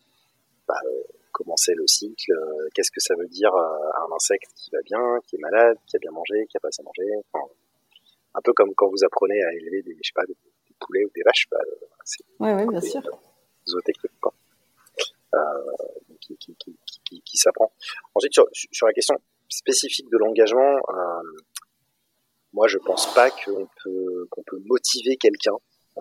Bah, euh, commencer le cycle, euh, qu'est-ce que ça veut dire euh, un insecte qui va bien, qui est malade, qui a bien mangé, qui a pas assez mangé, enfin, un peu comme quand vous apprenez à élever des, je sais pas, des, des poulets ou des vaches, bah, c'est ouais, ouais, bien sûr. zootechnique, quoi. Euh, qui, qui, qui, qui, qui s'apprend. Ensuite, sur, sur la question spécifique de l'engagement, euh, moi, je pense pas qu'on peut, qu'on peut motiver quelqu'un. Euh,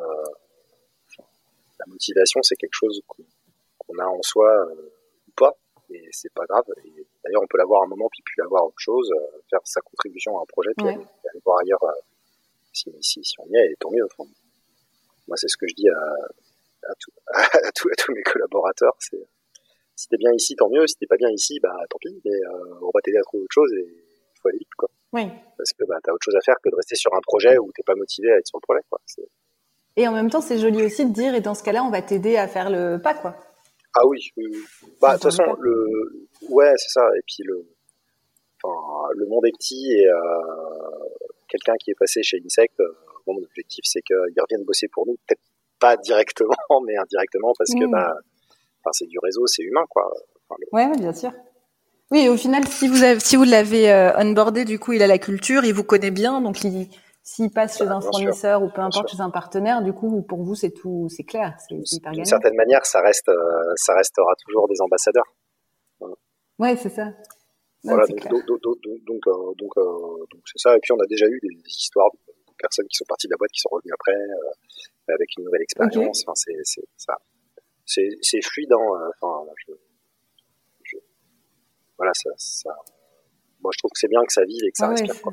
la motivation, c'est quelque chose qu'on, qu'on a en soi euh, ou pas, et c'est pas grave. Et d'ailleurs, on peut l'avoir un moment, puis plus avoir autre chose, euh, faire sa contribution à un projet, puis ouais. aller, aller voir ailleurs euh, si, si, si on y est, et tant mieux. Enfin, moi, c'est ce que je dis à, à, tout, à, tout, à tous mes collaborateurs, c'est si t'es bien ici, tant mieux. Si t'es pas bien ici, bah tant pis. Mais euh, on va t'aider à trouver autre chose, et il faut aller vite, quoi. Oui. Parce que bah t'as autre chose à faire que de rester sur un projet où t'es pas motivé à être sur le projet, quoi. C'est... Et en même temps, c'est joli aussi de dire, et dans ce cas-là, on va t'aider à faire le pas, quoi. Ah oui, oui, oui. Bah de toute façon, le, ouais, c'est ça. Et puis le, enfin, le monde est petit, et euh, quelqu'un qui est passé chez Insect, euh, bon, mon objectif c'est qu'il revienne bosser pour nous, peut-être pas directement, mais indirectement, parce mmh. que bah Enfin, c'est du réseau, c'est humain, quoi. Enfin, le... Ouais, bien sûr. Oui, et au final, si vous avez, si vous l'avez euh, onboardé, du coup, il a la culture, il vous connaît bien, donc il, s'il passe chez bah, un fournisseur sûr, ou peu importe chez un partenaire, du coup, pour vous, c'est tout, c'est clair, c'est, c'est hyper gagnant. D'une certaine manière, ça reste, euh, ça restera toujours des ambassadeurs. Voilà. Ouais, c'est ça. Non, voilà, c'est donc, donc, donc, donc, euh, donc, euh, donc, c'est ça. Et puis, on a déjà eu des, des histoires de, de personnes qui sont parties de la boîte, qui sont revenues après, euh, avec une nouvelle expérience. Okay. Enfin, c'est, c'est ça. C'est, c'est fluide, hein. Enfin, je, je, voilà, ça, ça, moi, je trouve que c'est bien que ça vive et que ça ah respire, ouais, quoi.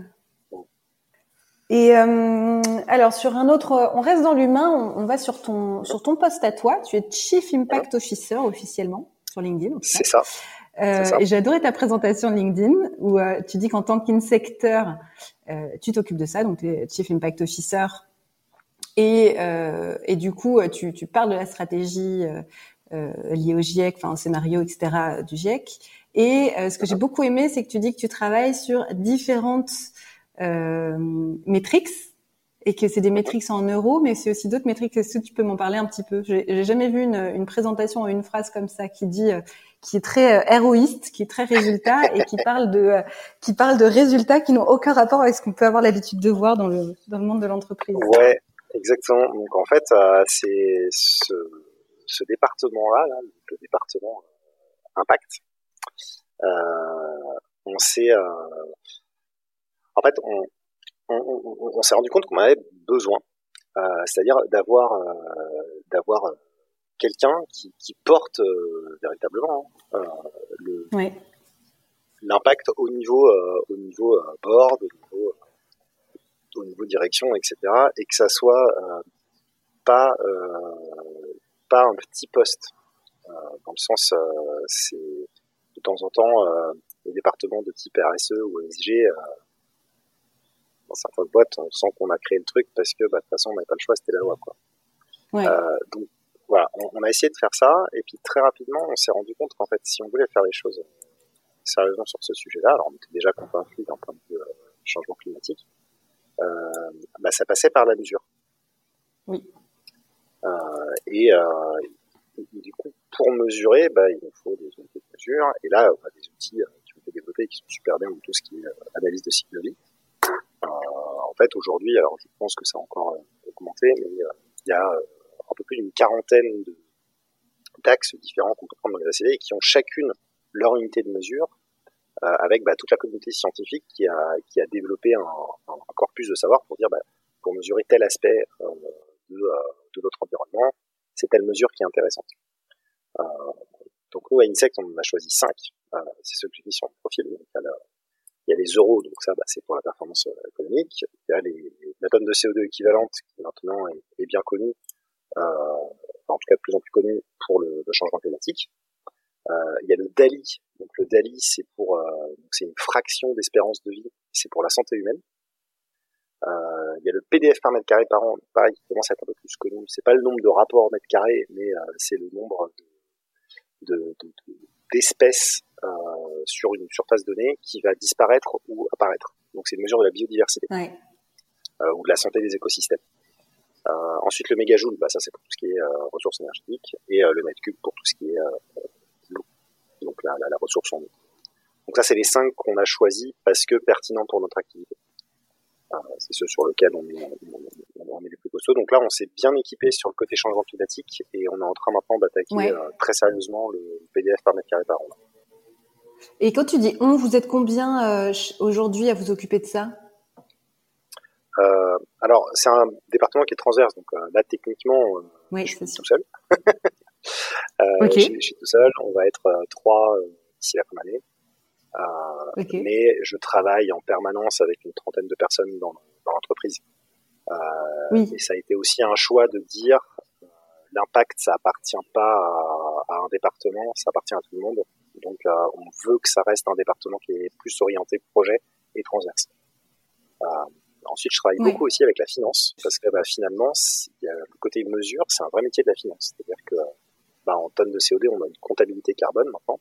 Et euh, alors sur un autre, on reste dans l'humain, on, on va sur ton sur ton poste à toi. Tu es Chief Impact Officer officiellement sur LinkedIn. C'est ça. Euh, c'est ça. Et j'ai adoré ta présentation LinkedIn où euh, tu dis qu'en tant qu'Insecteur, euh, tu t'occupes de ça, donc tu es Chief Impact Officer. Et, euh, et du coup, tu, tu parles de la stratégie euh, euh, liée au GIEC, enfin au scénario, et cetera du GIEC. Et euh, ce que j'ai beaucoup aimé, c'est que tu dis que tu travailles sur différentes euh, métriques et que c'est des métriques en euros, mais c'est aussi d'autres métriques. Est-ce que tu peux m'en parler un petit peu? J'ai, j'ai jamais vu une, une présentation ou une phrase comme ça qui dit, euh, qui est très euh, héroïste, qui est très résultat et qui parle de, euh, qui parle de résultats qui n'ont aucun rapport avec ce qu'on peut avoir l'habitude de voir dans le dans le monde de l'entreprise. Ouais. Exactement. Donc en fait, euh, c'est ce, ce département-là, là, le département euh, Impact. Euh, on s'est, euh, en fait, on, on, on, on s'est rendu compte qu'on avait besoin, euh, c'est-à-dire d'avoir, euh, d'avoir quelqu'un qui, qui porte euh, véritablement euh, le, oui. l'impact au niveau, euh, au niveau euh, board, au niveau, euh, au niveau direction, et cetera, et que ça soit euh, pas, euh, pas un petit poste. Euh, dans le sens, euh, c'est de temps en temps euh, les départements de type R S E ou E S G. Euh, dans certaines boîtes, on sent qu'on a créé le truc parce que bah, de toute façon, on n'avait pas le choix, c'était la loi, quoi. Ouais. Euh, donc voilà, on, on a essayé de faire ça, et puis très rapidement, on s'est rendu compte qu'en fait, si on voulait faire les choses sérieusement sur ce sujet-là, alors on était déjà convaincu d'un point de vue euh, changement climatique, euh, bah, ça passait par la mesure. Oui. Euh, et, euh, et du coup, pour mesurer, bah, il nous faut des unités de mesure, et là, on a des outils euh, qui ont été développés qui sont super bien dans tout ce qui est euh, analyse de cycle de vie. Euh, en fait, aujourd'hui, alors je pense que ça a encore euh, augmenté, mais euh, il y a euh, un peu plus d'une quarantaine de, d'axes différents qu'on peut prendre dans les A C D et qui ont chacune leur unité de mesure, euh, avec bah, toute la communauté scientifique qui a, qui a développé un, un, un corpus de savoir pour dire, bah, pour mesurer tel aspect euh, de, euh, de notre environnement, c'est telle mesure qui est intéressante. Euh, donc nous, à Insect, on en a choisi cinq. Euh, c'est ceux que j'ai mis sur le profil. Donc, il y a, la, il y a les euros, donc ça, bah, c'est pour la performance euh, économique. Il y a les, la tonne de C O deux équivalente, qui maintenant est, est bien connue, euh, enfin, en tout cas de plus en plus connue pour le, le changement climatique. Euh, il y a le D A L I. Donc le D A L I, c'est pour, euh, donc c'est une fraction d'espérance de vie. C'est pour la santé humaine. Euh, il y a le P D F par mètre carré par an, pareil, qui commence à être un peu plus connu. C'est pas le nombre de rapports mètre carré, mais euh, c'est le nombre de, de, de, de d'espèces euh, sur une surface donnée qui va disparaître ou apparaître. Donc c'est une mesure de la biodiversité, ouais. euh, ou de la santé des écosystèmes. Euh, ensuite le mégajoule, bah ça c'est pour tout ce qui est euh, ressources énergétiques, et euh, le mètre cube pour tout ce qui est euh, l'eau, donc la, la, la ressource en eau. Donc ça c'est les cinq qu'on a choisis parce que pertinents pour notre activité. Euh, c'est ceux sur lesquels on est, on, on est les plus costauds. Donc là on s'est bien équipé sur le côté changement climatique et on est en train maintenant d'attaquer ouais. euh, très sérieusement le P D F par mètre carré par an. Et quand tu dis on, vous êtes combien euh, aujourd'hui à vous occuper de ça? Euh, alors, c'est un département qui est transverse, donc euh, là, techniquement, euh, oui, je suis sûr. tout seul. euh, okay. je, je suis tout seul, on va être euh, trois euh, d'ici la fin d'année. Euh, okay. Mais je travaille en permanence avec une trentaine de personnes dans, dans l'entreprise. Euh, oui. Et ça a été aussi un choix de dire euh, l'impact, ça appartient pas à, à un département, ça appartient à tout le monde. Donc, euh, on veut que ça reste un département qui est plus orienté projet et transverse. Euh, Ensuite, je travaille oui. beaucoup aussi avec la finance, parce que bah, finalement, il y a le côté mesure, c'est un vrai métier de la finance. C'est-à-dire que bah, en tonnes de C O deux, on a une comptabilité carbone maintenant.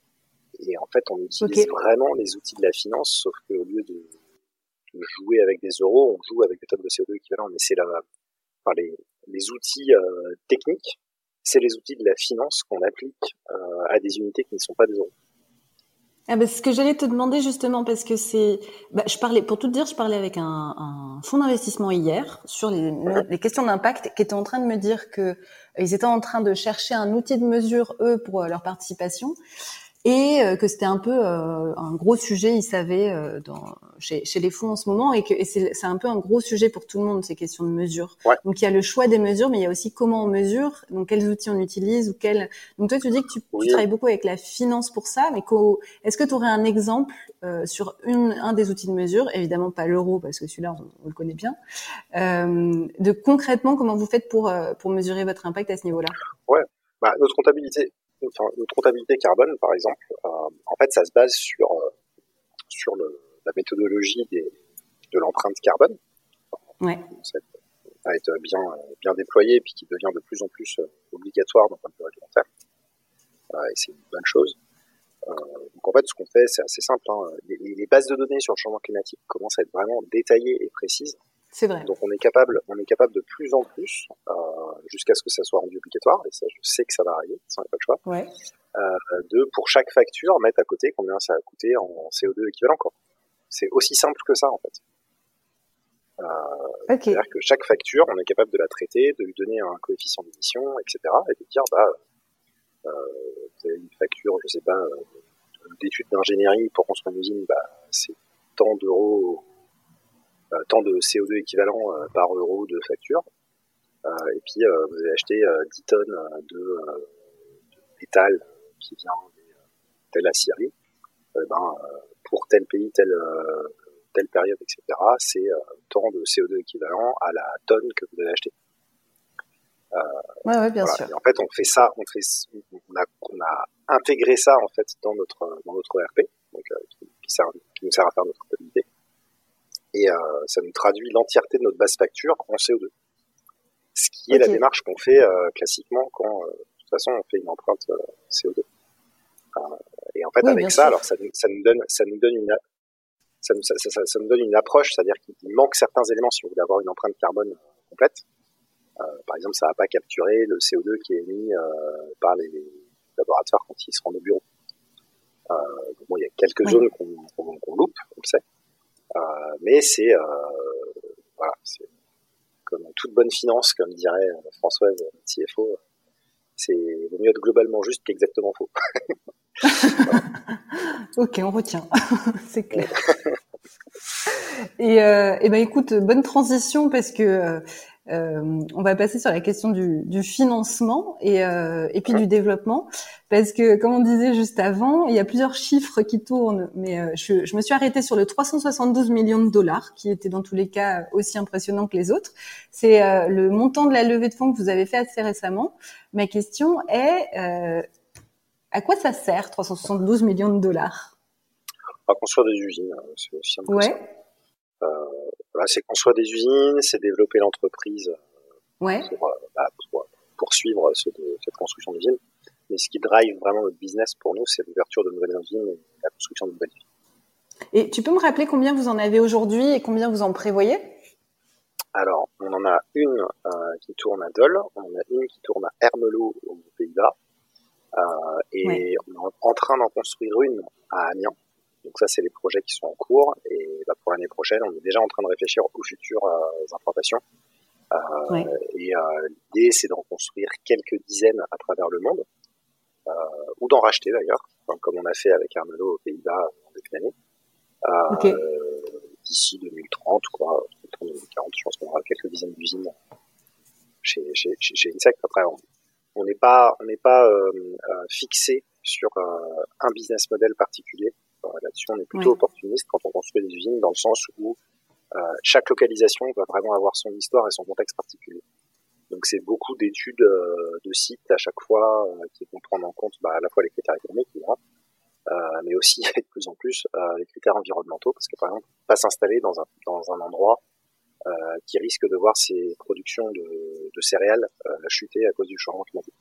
Et en fait, on utilise okay. vraiment les outils de la finance, sauf qu'au lieu de, de jouer avec des euros, on joue avec des tonnes de C O deux équivalents. Mais c'est la, enfin, les, les outils euh, techniques, c'est les outils de la finance qu'on applique euh, à des unités qui ne sont pas des euros. Ah ben, c'est ce que j'allais te demander justement parce que c'est, bah, je parlais, pour tout te dire, je parlais avec un, un fonds d'investissement hier sur les, les questions d'impact qui était en train de me dire que ils étaient en train de chercher un outil de mesure eux pour leur participation et euh, que c'était un peu euh, un gros sujet, ils savaient euh, dans, chez, chez les fonds en ce moment et que et c'est, c'est un peu un gros sujet pour tout le monde ces questions de mesure. Ouais. Donc il y a le choix des mesures, mais il y a aussi comment on mesure, donc quels outils on utilise ou quels. Donc toi tu dis que tu, oui. tu travailles beaucoup avec la finance pour ça, mais est-ce que tu aurais un exemple euh, sur une, un des outils de mesure, évidemment pas l'euro parce que celui-là on, on le connaît bien, euh, de concrètement comment vous faites pour euh, pour mesurer votre impact à ce niveau-là? Ouais, bah, notre comptabilité. Enfin, notre comptabilité carbone, par exemple, euh, en fait, ça se base sur euh, sur le, la méthodologie des, de l'empreinte carbone. Ouais. Ça va être bien bien déployé et puis qui devient de plus en plus euh, obligatoire d'un point de vue réglementaire. Euh, et c'est une bonne chose. Euh, donc en fait, ce qu'on fait, c'est assez simple. Hein. Les, les bases de données sur le changement climatique commencent à être vraiment détaillées et précises. C'est vrai. Donc on est capable, on est capable de plus en plus, euh, jusqu'à ce que ça soit rendu obligatoire. Et ça, je sais que ça va arriver, ça n'a pas le choix. Ouais. Euh, de pour chaque facture mettre à côté combien ça a coûté en C O deux équivalent. Quoi. C'est aussi simple que ça en fait. Euh, okay. C'est-à-dire que chaque facture, on est capable de la traiter, de lui donner un coefficient d'émission, et cetera. Et de dire bah euh, vous avez une facture, je sais pas, euh, d'études d'ingénierie pour construire une usine, bah c'est tant d'euros, euh, tant de C O deux équivalent euh, par euro de facture. Euh, et puis euh, vous avez acheté euh, dix tonnes de, euh, de métal qui vient de telle aciérie. eh ben, pour tel pays, telle, telle période, et cetera, c'est tant de C O deux équivalent à la tonne que vous avez acheté. Euh, ouais, ouais, bien voilà. sûr. Et en fait, on fait ça, on fait, on a, on a intégré ça en fait dans notre dans notre E R P, donc euh, qui, qui, sert, qui nous sert à faire notre comptabilité. Et euh, ça nous traduit l'entièreté de notre base facture en C O deux. Ce qui est okay. la démarche qu'on fait euh, classiquement quand, euh, de toute façon, on fait une empreinte euh, C O deux. Euh, et en fait, oui, avec ça, sûr. alors ça, ça nous donne, ça nous donne une, ça nous, ça, ça, ça nous donne une approche, c'est-à-dire qu'il manque certains éléments si vous voulez avoir une empreinte carbone complète. Euh, par exemple, ça va pas capturer le C O deux qui est émis euh, par les laboratoires quand ils se rendent au bureau. Euh, bon, il y a quelques oui. zones qu'on, qu'on, qu'on loupe, on le sait, euh, mais c'est, euh, voilà, c'est comme toute bonne finance, comme dirait Françoise, C F O, c'est vaut mieux être globalement juste qu'exactement faux. Ok, on retient, c'est clair. et, euh, et ben écoute, bonne transition parce que euh, euh, on va passer sur la question du, du financement et, euh, et puis du développement, parce que comme on disait juste avant, il y a plusieurs chiffres qui tournent, mais euh, je, je me suis arrêtée sur le trois cent soixante-douze millions de dollars, qui était dans tous les cas aussi impressionnant que les autres. C'est euh, le montant de la levée de fonds que vous avez fait assez récemment. Ma question est, euh, à quoi ça sert trois cent soixante-douze millions de dollars? À construire des usines, c'est aussi simple ouais. que ça. Euh, voilà, c'est construire des usines, c'est développer l'entreprise ouais. pour, bah, pour poursuivre ce, cette construction d'usines. Mais ce qui drive vraiment notre business pour nous, c'est l'ouverture de nouvelles usines et la construction de nouvelles usines. Et tu peux me rappeler combien vous en avez aujourd'hui et combien vous en prévoyez? Alors, on en a une euh, qui tourne à Dole, on en a une qui tourne à Ermelo aux Pays-Bas, euh, et ouais. on est en train d'en construire une à Amiens. Donc ça, c'est les projets qui sont en cours. Et bah, pour l'année prochaine, on est déjà en train de réfléchir aux futures euh, implantations. Euh, ouais. Et euh, l'idée, c'est d'en construire quelques dizaines à travers le monde, euh, ou d'en racheter d'ailleurs, comme on a fait avec Ermelo aux Pays-Bas en début d'année. Euh, okay. D'ici deux mille trente, quoi, deux mille trente, deux mille quarante, je pense qu'on aura quelques dizaines d'usines chez, chez, chez, chez Insect. Après, on n'est pas, on n'est pas euh, euh, fixé sur euh, un business model particulier. Là-dessus, on est plutôt oui. opportuniste quand on construit des usines, dans le sens où euh, chaque localisation va vraiment avoir son histoire et son contexte particulier. Donc, c'est beaucoup d'études euh, de sites à chaque fois euh, qui vont prendre en compte bah, à la fois les critères économiques, euh, mais aussi de plus en plus euh, les critères environnementaux, parce que par exemple, pas s'installer dans un dans un endroit euh, qui risque de voir ses productions de, de céréales euh, chuter à cause du changement climatique.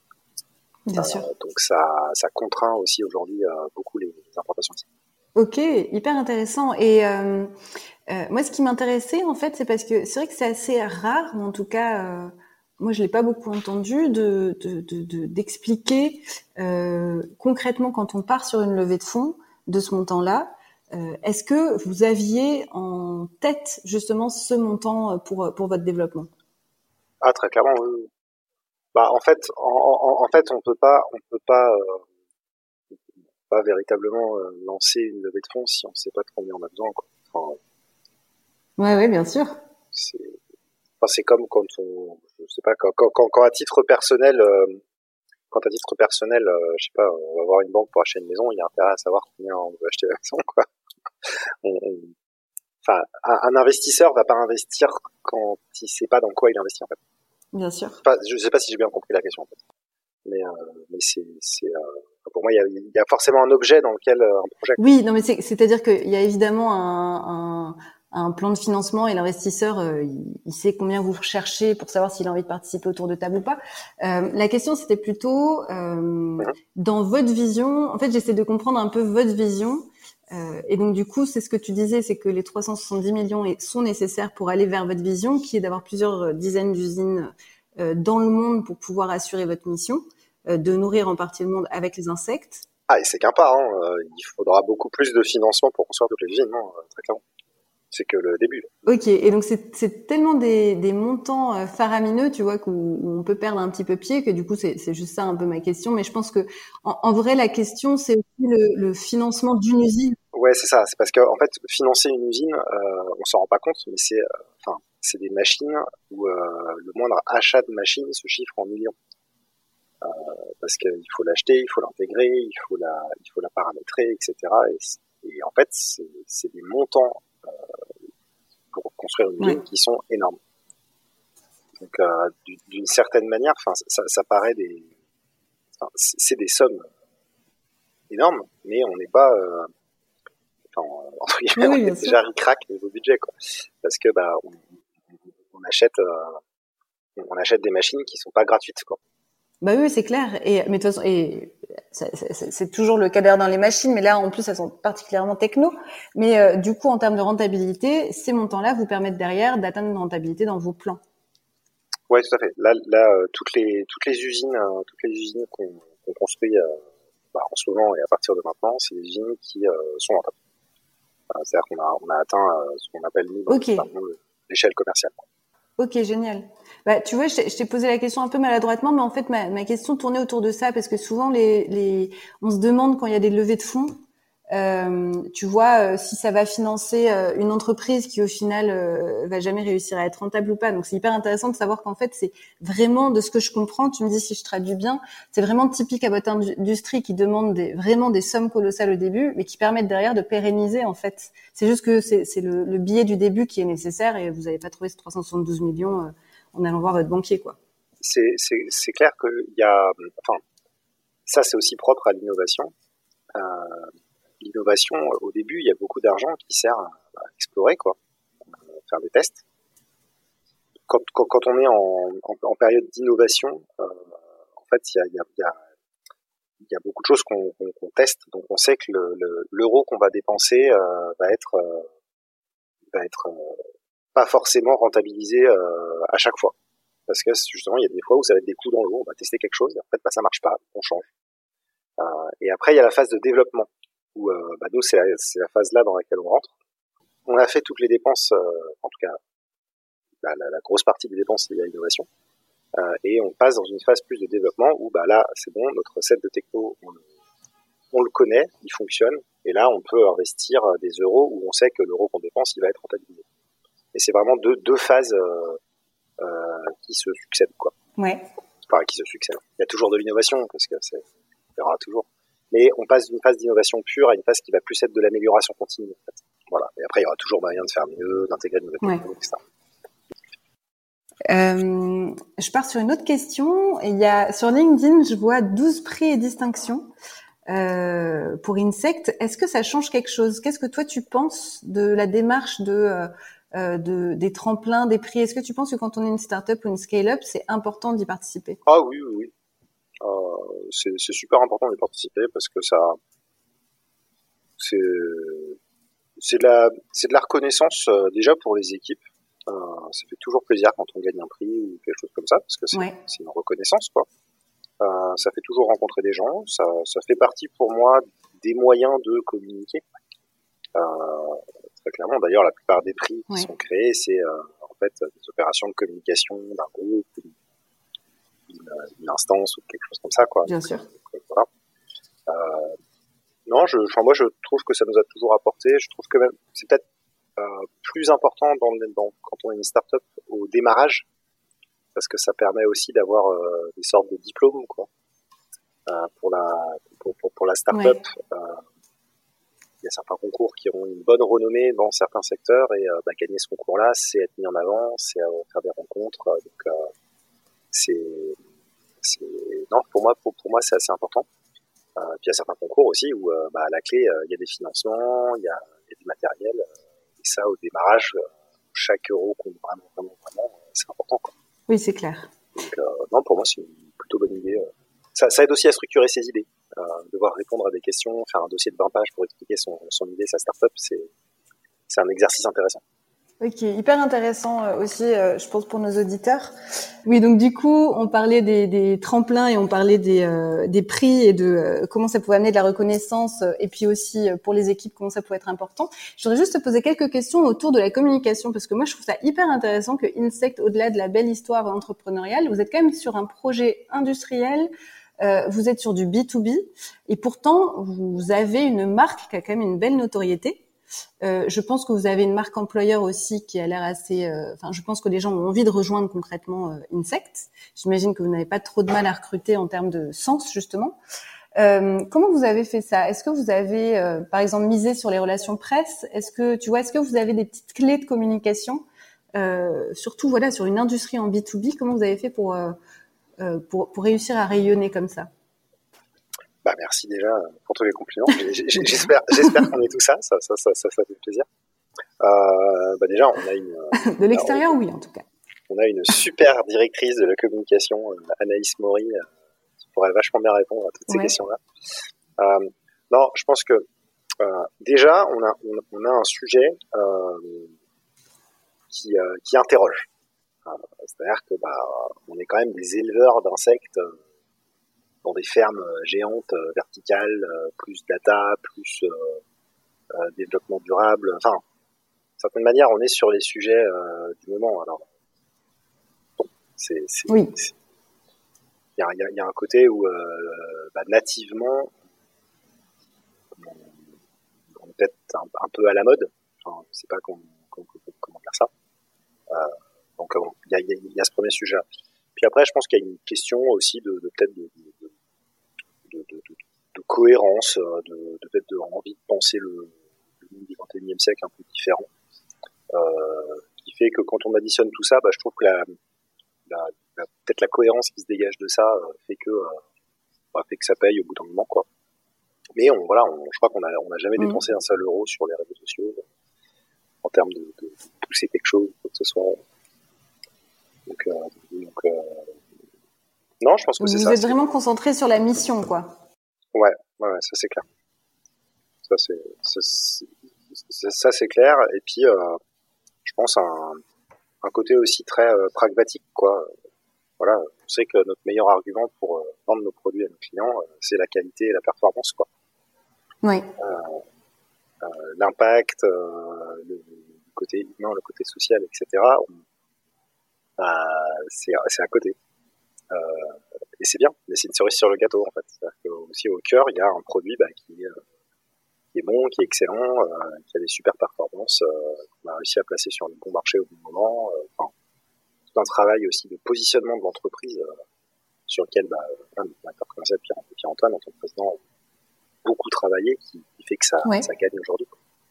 Bien euh, sûr. Donc ça, ça contraint aussi aujourd'hui euh, beaucoup les, les implantations. Ok, hyper intéressant. Et euh, euh, moi, ce qui m'intéressait en fait, c'est parce que c'est vrai que c'est assez rare, ou en tout cas, euh, moi je l'ai pas beaucoup entendu, de, de, de, de d'expliquer euh, concrètement quand on part sur une levée de fonds de ce montant-là. Euh, est-ce que vous aviez en tête justement ce montant pour pour votre développement? Ah, très clairement, oui. Bah, en fait, en, en, en fait, on peut pas, on peut pas, euh, pas véritablement euh, lancer une levée de fonds si on sait pas de combien on a besoin, quoi. Enfin, ouais, ouais, bien sûr. C'est, enfin, c'est comme quand on, je sais pas, quand, quand, quand, quand à titre personnel, euh, quand à titre personnel, euh, je sais pas, on va voir une banque pour acheter une maison, il y a intérêt à savoir combien on veut acheter la maison, quoi. On, on, enfin, un, un investisseur va pas investir quand il sait pas dans quoi il investit, en fait. Bien sûr. Pas, je sais pas si j'ai bien compris la question, en fait. Mais, euh, mais c'est, c'est euh, pour moi, il y a, il y a forcément un objet dans lequel euh, un projet. Oui, non, mais c'est, c'est-à-dire qu'il y a évidemment un, un, un plan de financement et l'investisseur, euh, il, il sait combien vous recherchez pour savoir s'il a envie de participer autour de table ou pas. Euh, la question, c'était plutôt euh, mm-hmm. dans votre vision. En fait, j'essaie de comprendre un peu votre vision. Euh, et donc, du coup, c'est ce que tu disais, c'est que les trois cent soixante-dix millions sont nécessaires pour aller vers votre vision, qui est d'avoir plusieurs dizaines d'usines euh, dans le monde pour pouvoir assurer votre mission, euh, de nourrir en partie le monde avec les insectes. Ah, et c'est qu'un pas, hein. Il faudra beaucoup plus de financement pour construire toutes les usines, non, très clairement. C'est que le début. Ok, et donc c'est, c'est tellement des, des montants euh, faramineux, tu vois, qu'on on peut perdre un petit peu pied, que du coup c'est, c'est juste ça un peu ma question. Mais je pense que en, en vrai la question c'est aussi le, le financement d'une usine. Ouais, c'est ça. C'est parce que en fait financer une usine, euh, on s'en rend pas compte, mais c'est, enfin, euh, c'est des machines où euh, le moindre achat de machine se chiffre en millions. euh, parce qu'il faut l'acheter, il faut l'intégrer, il faut la, il faut la paramétrer, et cetera. Et, et en fait, c'est, c'est des montants euh, pour construire une ligne ouais. qui sont énormes. Donc, euh, d'une certaine manière, enfin, ça, ça paraît des, enfin, c'est des sommes énormes, mais on n'est pas, euh, enfin, entre guillemets, oui, on est déjà ric-rac niveau budget, quoi, parce que bah, on, on achète, euh, on achète des machines qui sont pas gratuites, quoi. Bah oui, c'est clair. Et mais de toute façon, et c'est, c'est, c'est toujours le cas d'ailleurs dans les machines, mais là en plus elles sont particulièrement techno. Mais euh, du coup, en termes de rentabilité, ces montants-là vous permettent derrière d'atteindre une rentabilité dans vos plans. Ouais, tout à fait. Là, là, euh, toutes les toutes les usines, euh, toutes les usines qu'on, qu'on construit euh, bah, en ce moment et à partir de maintenant, c'est des usines qui euh, sont rentables. Euh, c'est-à-dire qu'on a on a atteint euh, ce qu'on appelle nous okay. pardon, l'échelle commerciale. Ok, génial. Bah, tu vois, je t'ai, je t'ai posé la question un peu maladroitement, mais en fait, ma, ma question tournait autour de ça, parce que souvent, les, les, on se demande quand il y a des levées de fonds, euh, tu vois, euh, si ça va financer euh, une entreprise qui, au final, euh, va jamais réussir à être rentable ou pas. Donc, c'est hyper intéressant de savoir qu'en fait, c'est vraiment, de ce que je comprends, tu me dis si je traduis bien, c'est vraiment typique à votre industrie qui demande des, vraiment des sommes colossales au début, mais qui permettent derrière de pérenniser, en fait. C'est juste que c'est, c'est le, le billet du début qui est nécessaire et vous n'avez pas trouvé ces trois cent soixante-douze millions euh, en allant voir votre banquier, quoi. C'est, c'est, c'est clair qu'il y a, enfin, ça c'est aussi propre à l'innovation. Euh, l'innovation, au début, il y a beaucoup d'argent qui sert à, à explorer, quoi, à faire des tests. Quand, quand, quand on est en, en, en période d'innovation, euh, en fait, il y a, il y a, il y a, il y a beaucoup de choses qu'on, qu'on, qu'on teste. Donc, on sait que le, le, l'euro qu'on va dépenser euh, va être, euh, va être euh, pas forcément rentabilisé euh, à chaque fois. Parce que justement, il y a des fois où ça va être des coups dans l'eau, on va tester quelque chose, et en fait, bah, ça marche pas, on change. Euh, et après, il y a la phase de développement, où euh, bah, nous, c'est la, c'est la phase là dans laquelle on rentre. On a fait toutes les dépenses, euh, en tout cas, la, la, la grosse partie des dépenses liées à l'innovation, euh, et on passe dans une phase plus de développement, où bah là, c'est bon, notre set de techno, on, on le connaît, il fonctionne, et là, on peut investir des euros où on sait que l'euro qu'on dépense, il va être rentabilisé. Et c'est vraiment deux, deux phases euh, euh, qui se succèdent, quoi. Ouais. Enfin, qui se succèdent. Il y a toujours de l'innovation, parce que c'est, il y aura toujours. Mais on passe d'une phase d'innovation pure à une phase qui va plus être de l'amélioration continue, en fait. Voilà. Et après, il y aura toujours moyen de faire mieux, d'intégrer de nouvelles ouais. technologies, et cetera. Euh, je pars sur une autre question. Il y a, sur LinkedIn, je vois douze prix et distinctions. Euh, pour Insect, est-ce que ça change quelque chose? Qu'est-ce que toi tu penses de la démarche de, euh, de des tremplins, des prix? Est-ce que tu penses que quand on est une start-up ou une scale-up, c'est important d'y participer? Ah oui, oui, oui. Euh, c'est, c'est super important d'y participer parce que ça, c'est, c'est de la, c'est de la reconnaissance euh, déjà pour les équipes. Euh, ça fait toujours plaisir quand on gagne un prix ou quelque chose comme ça parce que c'est, ouais. c'est une reconnaissance, quoi. Euh, ça fait toujours rencontrer des gens, ça, ça fait partie pour moi des moyens de communiquer. Euh, très clairement, d'ailleurs, la plupart des prix qui ouais. sont créés, c'est euh, en fait des opérations de communication d'un groupe, une, une, une instance ou quelque chose comme ça, quoi. Bien sûr. Donc, voilà. Euh, non, je, enfin moi, je trouve que ça nous a toujours apporté. Je trouve que même c'est peut-être euh, plus important dans, dans quand on est une start-up au démarrage. Parce que ça permet aussi d'avoir euh, des sortes de diplômes, quoi. Euh, pour la pour, pour, pour la start-up, ouais. euh, il y a certains concours qui ont une bonne renommée dans certains secteurs et euh, bah, gagner ce concours-là, c'est être mis en avant, c'est euh, faire des rencontres. Euh, donc euh, c'est c'est non pour moi pour, pour moi c'est assez important. Euh, puis il y a certains concours aussi où euh, bah, à la clé il euh, y a des financements, il y a, y a du matériel euh, et ça au démarrage euh, chaque euro compte vraiment vraiment vraiment euh, c'est important, quoi. Oui, c'est clair. Donc, euh, non, pour moi, c'est une plutôt bonne idée. Ça, ça aide aussi à structurer ses idées. Euh, devoir répondre à des questions, faire un dossier de vingt pages pour expliquer son, son idée, sa start-up, c'est, c'est un exercice intéressant. Ok, hyper intéressant aussi, euh, je pense, pour nos auditeurs. Oui, donc du coup, on parlait des, des tremplins et on parlait des, euh, des prix et de euh, comment ça pouvait amener de la reconnaissance euh, et puis aussi euh, pour les équipes, comment ça pouvait être important. Je voudrais juste te poser quelques questions autour de la communication parce que moi, je trouve ça hyper intéressant que Insect, au-delà de la belle histoire entrepreneuriale, vous êtes quand même sur un projet industriel, euh, vous êtes sur du B to B et pourtant, vous avez une marque qui a quand même une belle notoriété. Euh, je pense que vous avez une marque employeur aussi qui a l'air assez. Euh, enfin, je pense que les gens ont envie de rejoindre concrètement euh, Insect. J'imagine que vous n'avez pas trop de mal à recruter en termes de sens justement. Euh, comment vous avez fait ça? Est-ce que vous avez, euh, par exemple, misé sur les relations presse? Est-ce que tu vois, est-ce que vous avez des petites clés de communication, euh, surtout voilà sur une industrie en B deux B? Comment vous avez fait pour euh, euh, pour, pour réussir à rayonner comme ça? Bah merci déjà pour tous les compliments. J'espère, j'espère qu'on est tout ça, ça, ça, ça, ça, ça fait plaisir. Euh, bah déjà, on a une de l'extérieur, on, oui, en tout cas. On a une super directrice de la communication, Anaïs Maury, qui pourrait vachement bien répondre à toutes ces ouais. questions-là. Euh, non, je pense que euh, déjà, on a, on, on a un sujet euh, qui, euh, qui interroge. Euh, c'est-à-dire que bah, on est quand même des éleveurs d'insectes. Euh, dans des fermes géantes, euh, verticales, euh, plus data, plus euh, euh, développement durable. Enfin, d'une certaine manière, on est sur les sujets euh, du moment. Alors, bon, c'est, c'est, oui. c'est, il y a, y a, y a un côté où, euh, bah, nativement, on, on est peut-être un, un peu à la mode. Enfin, je sais pas comment, comment, comment faire ça. Euh, donc, il y a, y, a, y a ce premier sujet-là. Puis après, je pense qu'il y a une question aussi de, de peut-être de, de De, de, de, de cohérence, de, de peut-être de envie de penser le, le monde du vingt et unième siècle un peu différent, euh, qui fait que quand on additionne tout ça, bah, je trouve que la, la, la peut-être la cohérence qui se dégage de ça euh, fait que euh, bah, fait que ça paye au bout d'un moment, quoi. Mais on voilà, on, je crois qu'on a on a jamais mmh. dépensé un seul euro sur les réseaux sociaux euh, en termes de, de, de pousser quelque chose, quoi que ce soit. Donc, euh, donc euh, non, je pense que vous c'est vous ça. Vous êtes vraiment concentré sur la mission, quoi. Ouais, ouais, ça c'est clair. Ça c'est, ça c'est, c'est, ça, c'est clair. Et puis, euh, je pense un, un côté aussi très euh, pragmatique, quoi. Voilà, on sait que notre meilleur argument pour euh, vendre nos produits à nos clients, euh, c'est la qualité et la performance, quoi. Oui. Euh, euh, l'impact, euh, le, le côté humain, le côté social, et cetera. On, euh, c'est, c'est à côté. Euh, et c'est bien, mais c'est une cerise sur le gâteau en fait. C'est-à-dire que aussi au cœur, il y a un produit bah, qui, euh, qui est bon, qui est excellent, euh, qui a des super performances, euh, qu'on a réussi à placer sur le bon marché au bon moment. Euh, enfin, tout un travail aussi de positionnement de l'entreprise euh, sur lequel bah, le directeur commercial Pierre, Pierre-Antoine, en tant que président, a beaucoup travaillé, qui, qui fait que ça, ouais. ça gagne aujourd'hui.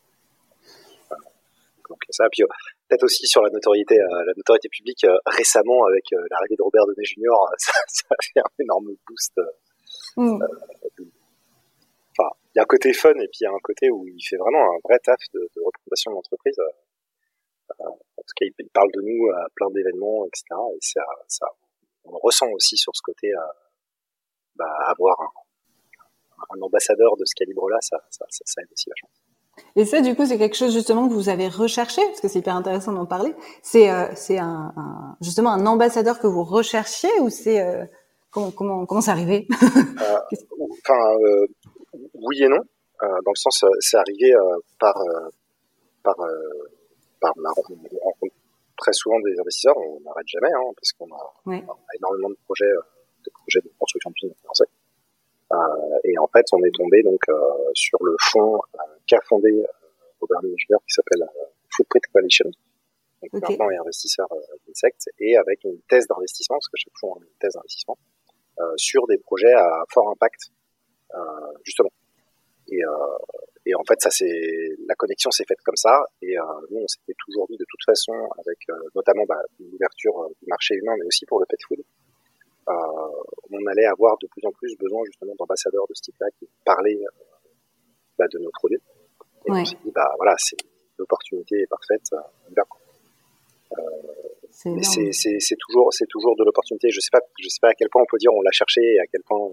Voilà. Donc ça, puis euh, peut-être aussi sur la notoriété, euh, la notoriété publique euh, récemment avec euh, l'arrivée de Robert Donet junior, ça, ça a fait un énorme boost. Euh, mm. euh, de, enfin, il y a un côté fun et puis il y a un côté où il fait vraiment un vrai taf de, de représentation de l'entreprise. Euh, en tout cas, il, il parle de nous à plein d'événements, et cetera. Et ça, ça, on le ressent aussi sur ce côté. Euh, bah, avoir un, un ambassadeur de ce calibre-là, ça, ça, ça, ça aide aussi vachement. Et ça, du coup, c'est quelque chose justement que vous avez recherché, parce que c'est hyper intéressant d'en parler. C'est, euh, c'est un, un, justement un ambassadeur que vous recherchiez, ou c'est euh, comment, comment, comment c'est arrivé? euh, Enfin, euh, oui et non. Euh, dans le sens, c'est arrivé euh, par, euh, par, euh, par, on rencontre très souvent des investisseurs. On n'arrête jamais, hein, parce qu'on a, ouais. on a énormément de projets, de projets de construction de films français. Euh, et en fait, on est tombé donc euh, sur le fonds euh, qu'a fondé euh, Robert Donet junior qui s'appelle euh, Footprint Coalition, donc okay. maintenant est investisseur euh, d'Insect, et avec une thèse d'investissement, parce que chaque fonds a une thèse d'investissement, euh, sur des projets à fort impact, euh, justement. Et, euh, et en fait, ça c'est la connexion s'est faite comme ça. Et euh, nous, on s'était toujours dit de toute façon, avec euh, notamment bah, l'ouverture euh, du marché humain, mais aussi pour le pet food. Euh, on allait avoir de plus en plus besoin justement d'ambassadeurs de ce type-là qui parlaient euh, bah, de nos produits. Et ouais. on s'est dit, bah voilà, c'est l'opportunité est parfaite. Euh, euh, c'est mais c'est, c'est, c'est toujours, c'est toujours de l'opportunité. Je sais pas, je sais pas à quel point on peut dire on l'a cherché et à quel point,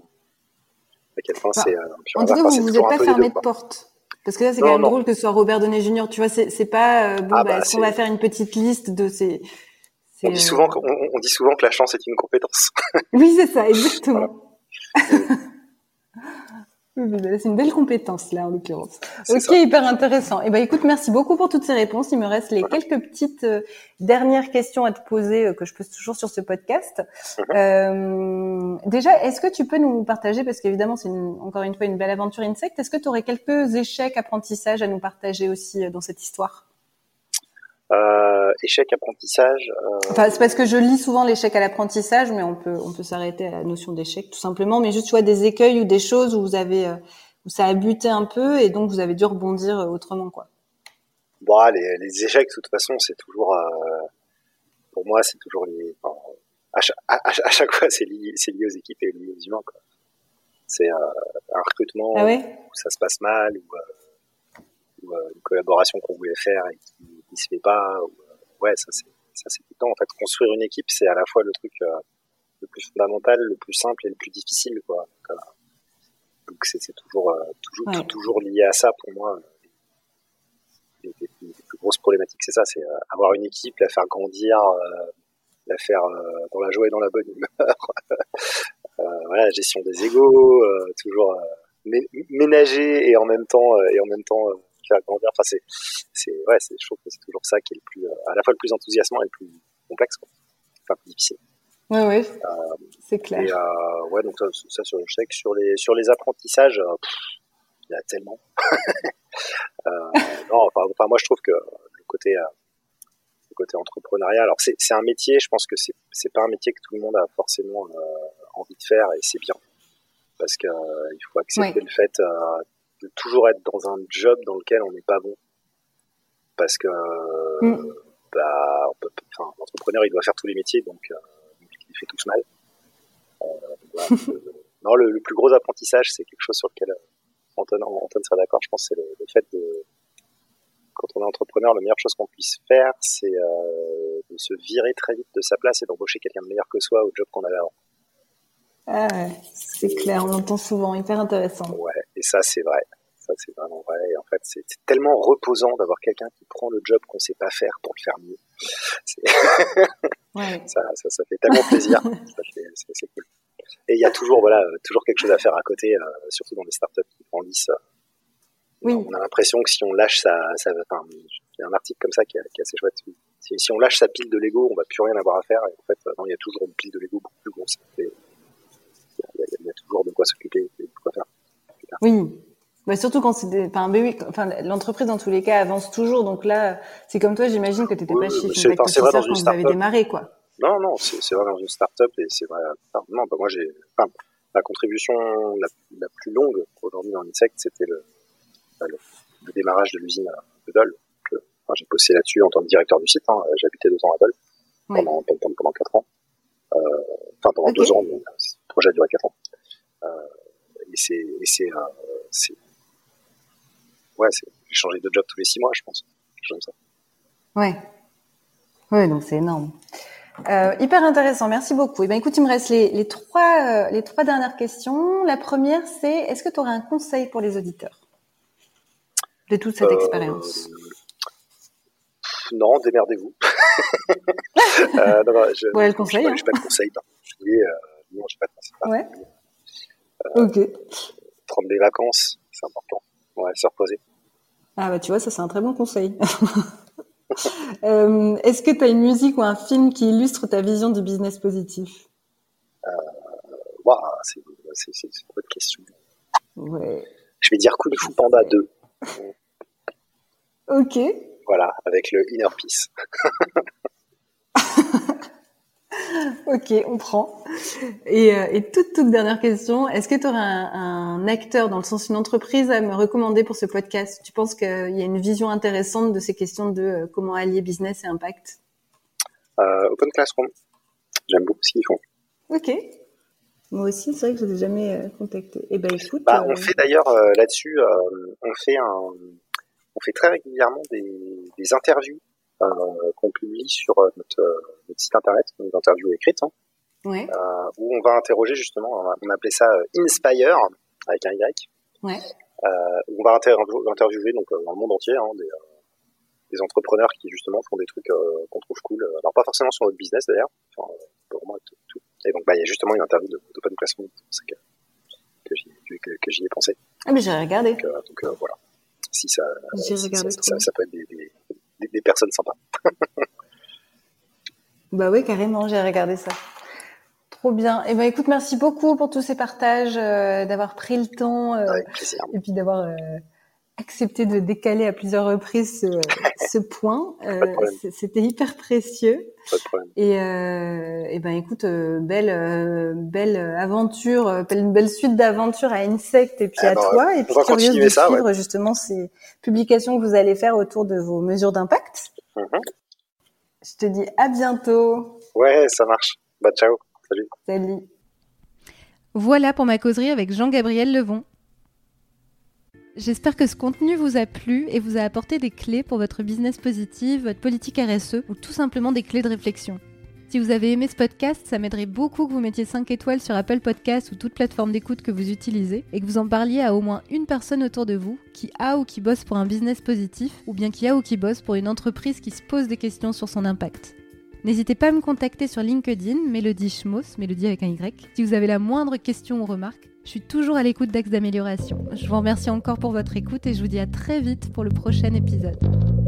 à quel point bah, c'est. Euh, en tout cas, vous vous êtes pas fermé de porte. Parce que là, c'est non, quand même non. drôle que ce soit Robert Donet junior. Tu vois, c'est, c'est pas euh, bon. Ah, bah, bah, est-ce c'est... qu'on va faire une petite liste de ces. On dit, souvent, on, on dit souvent que la chance est une compétence. Oui, c'est ça, exactement. Voilà. C'est une belle compétence là en l'occurrence. C'est ok, ça. hyper intéressant. Et eh ben écoute, merci beaucoup pour toutes ces réponses. Il me reste les Voilà. quelques petites euh, dernières questions à te poser euh, que je pose toujours sur ce podcast. Mhm. Euh, déjà, est-ce que tu peux nous partager, parce qu'évidemment c'est une, encore une fois une belle aventure Insect, est-ce que tu aurais quelques échecs, apprentissages à nous partager aussi euh, dans cette histoire? Euh, échec, apprentissage. Euh... Enfin, c'est parce que je lis souvent l'échec à l'apprentissage, mais on peut on peut s'arrêter à la notion d'échec tout simplement. Mais juste tu vois des écueils ou des choses où vous avez euh, où ça a buté un peu et donc vous avez dû rebondir euh, autrement quoi. Bon, les, les échecs, de toute façon, c'est toujours, euh, pour moi, c'est toujours les. Enfin, à, chaque, à, à chaque fois, c'est lié, c'est lié aux équipes et lié aux humains, quoi. C'est euh, un recrutement Ah ouais? où ça se passe mal, ou, euh, ou euh, une collaboration qu'on voulait faire et qui ne se fait pas. Ou, euh, ouais, ça c'est, ça c'est tout le temps. En fait, construire une équipe, c'est à la fois le truc euh, le plus fondamental, le plus simple et le plus difficile, quoi. Donc, euh, donc c'est, c'est toujours, euh, toujours, Ouais. tout, toujours lié à ça pour moi. Les, les, les plus grosses problématiques, c'est ça, c'est euh, avoir une équipe, la faire grandir, euh, la faire euh, dans la joie et dans la bonne humeur. euh, voilà, gestion des égos, euh, toujours euh, mé- ménager et en même temps euh, et en même temps euh, faire grandir. Enfin, c'est, c'est, ouais, c'est, je trouve que c'est toujours ça qui est le plus, euh, à la fois le plus enthousiasmant et le plus complexe, quoi. Enfin, plus difficile. Oui, oui, Euh, c'est clair. et euh, ouais, donc ça, ça sur le chèque, sur les, sur les apprentissages, euh, pff, il y en a tellement. euh, non, enfin, enfin, moi je trouve que le côté, euh, le côté entrepreneurial, alors c'est, c'est un métier, je pense que c'est, c'est pas un métier que tout le monde a forcément euh, envie de faire et c'est bien parce que euh, il faut accepter Oui. le fait euh, de toujours être dans un job dans lequel on n'est pas bon parce que Mm. bah, on peut, enfin, l'entrepreneur il doit faire tous les métiers donc euh, il fait tous mal. Euh, voilà, le, non, le, le plus gros apprentissage, c'est quelque chose sur lequel euh, Antoine, Antoine sera d'accord, je pense, c'est le, le fait de, quand on est entrepreneur, la meilleure chose qu'on puisse faire, c'est euh, de se virer très vite de sa place et d'embaucher quelqu'un de meilleur que soi au job qu'on avait avant. Ah ouais, c'est Et, clair, on l'entend souvent, hyper intéressant. Ouais, et ça, c'est vrai. Ça, c'est vraiment vrai. Et en fait, c'est, c'est tellement reposant d'avoir quelqu'un qui prend le job qu'on sait pas faire pour le faire mieux. C'est... Ouais. ça, ça, ça fait tellement plaisir. Ça fait, c'est, c'est cool. Et il y a toujours, voilà, toujours quelque chose à faire à côté, euh, surtout dans les startups qui grandissent. Oui. On a l'impression que si on lâche sa, sa enfin, il y a un article comme ça qui est, qui est assez chouette. Si, si on lâche sa pile de Lego, on va plus rien avoir à faire. Et en fait, non, il y a toujours une pile de Lego beaucoup plus grosse. Il y, y, y a toujours de quoi s'occuper et de quoi faire. Oui. Bah, surtout quand c'est des, enfin, oui, enfin, l'entreprise dans tous les cas avance toujours. Donc là, c'est comme toi, j'imagine que t'étais Oui, pas chief c'est, impact enfin, c'est vrai dans officer une quand vous avez start-up. démarré, quoi. Non, non, c'est, c'est vrai dans une start-up et c'est vrai. Enfin, non, bah, moi j'ai, enfin, la contribution la, la plus longue aujourd'hui dans Insect, c'était le, le, le démarrage de l'usine de Dole. Que, enfin, j'ai bossé là-dessus en tant que directeur du site. Hein. J'habitais deux ans à Dole Oui. pendant, pendant, pendant quatre ans. Euh, enfin, pendant Ok. deux ans, mais le projet a duré quatre ans. Euh, et c'est, et c'est, euh, c'est, ouais, c'est, j'ai changé de job tous les six mois, je pense. J'aime ça. Ouais. Ouais, donc c'est énorme. Euh, hyper intéressant, merci beaucoup. Et ben écoute, il me reste les, les trois euh, les trois dernières questions. La première, c'est est-ce que tu aurais un conseil pour les auditeurs de toute cette Euh, expérience? Non, démerdez-vous. euh, non, non, je, Ouais, le non, conseil. j'ai, Hein. j'ai pas de conseil particulier. Euh, non, j'ai pas de conseil particulier. Ouais. Euh, ok. Prendre des vacances, c'est important. Ouais, se reposer. Ah bah tu vois, ça c'est un très bon conseil. euh, est-ce que tu as une musique ou un film qui illustre ta vision du business positif? Euh, wow, c'est, c'est, c'est, c'est une bonne question. Ouais. Je vais dire Kung Fu Panda deux. Ok. Voilà, avec le Inner Peace. Ok, on prend. Et, euh, et toute, toute dernière question, est-ce que tu aurais un, un acteur, dans le sens une entreprise, à me recommander pour ce podcast? Tu penses qu'il y a une vision intéressante de ces questions de euh, comment allier business et impact? Euh, Open Classroom. J'aime beaucoup ce qu'ils font. Ok. Moi aussi, c'est vrai que je ne l'ai jamais euh, contacté. Eh ben écoute... Bah, euh... on fait d'ailleurs euh, là-dessus, euh, on fait un, on fait très régulièrement des, des interviews euh, qu'on publie sur euh, notre, euh, notre site internet, des interviews écrites, hein, ouais. euh, où on va interroger justement, on, a, on appelait ça euh, Inspire avec un Y, ouais. euh, où on va interviewer, interviewer donc euh, dans le monde entier hein, des, euh, des entrepreneurs qui justement font des trucs euh, qu'on trouve cool. Alors pas forcément sur notre business d'ailleurs, enfin, pour moi tout, tout. Et donc bah il y a justement une interview de, d'Open Classroom que, que, j'ai, que, que j'y ai pensé. Ah mais j'ai regardé. Donc, euh, donc euh, voilà. Si ça, j'ai si regardé ça, ça, ça peut être des, des, des, des personnes sympas. Bah oui, carrément, j'ai regardé ça. Trop bien. Et ben écoute, merci beaucoup pour tous ces partages, euh, d'avoir pris le temps euh, Avec plaisir. et puis d'avoir euh, accepté de décaler à plusieurs reprises ce, ce point. Euh, c'était hyper précieux. Pas de problème. Et, euh, et ben écoute, euh, belle euh, belle aventure, euh, une belle suite d'aventures à Insect et puis ah à bah, toi. Et puis curieuse de ça, suivre ouais. justement ces publications que vous allez faire autour de vos mesures d'impact. Mm-hmm. Je te dis à bientôt. Ouais, ça marche. Bah ciao. Salut. Salut. Voilà pour ma causerie avec Jean-Gabriel Levon. J'espère que ce contenu vous a plu et vous a apporté des clés pour votre business positif, votre politique R S E ou tout simplement des clés de réflexion. Si vous avez aimé ce podcast, ça m'aiderait beaucoup que vous mettiez cinq étoiles sur Apple Podcasts ou toute plateforme d'écoute que vous utilisez et que vous en parliez à au moins une personne autour de vous qui a ou qui bosse pour un business positif ou bien qui a ou qui bosse pour une entreprise qui se pose des questions sur son impact. N'hésitez pas à me contacter sur LinkedIn, Mélodie Schmoss, Mélodie avec un Y, si vous avez la moindre question ou remarque. Je suis toujours à l'écoute d'axes d'amélioration. Je vous remercie encore pour votre écoute et je vous dis à très vite pour le prochain épisode.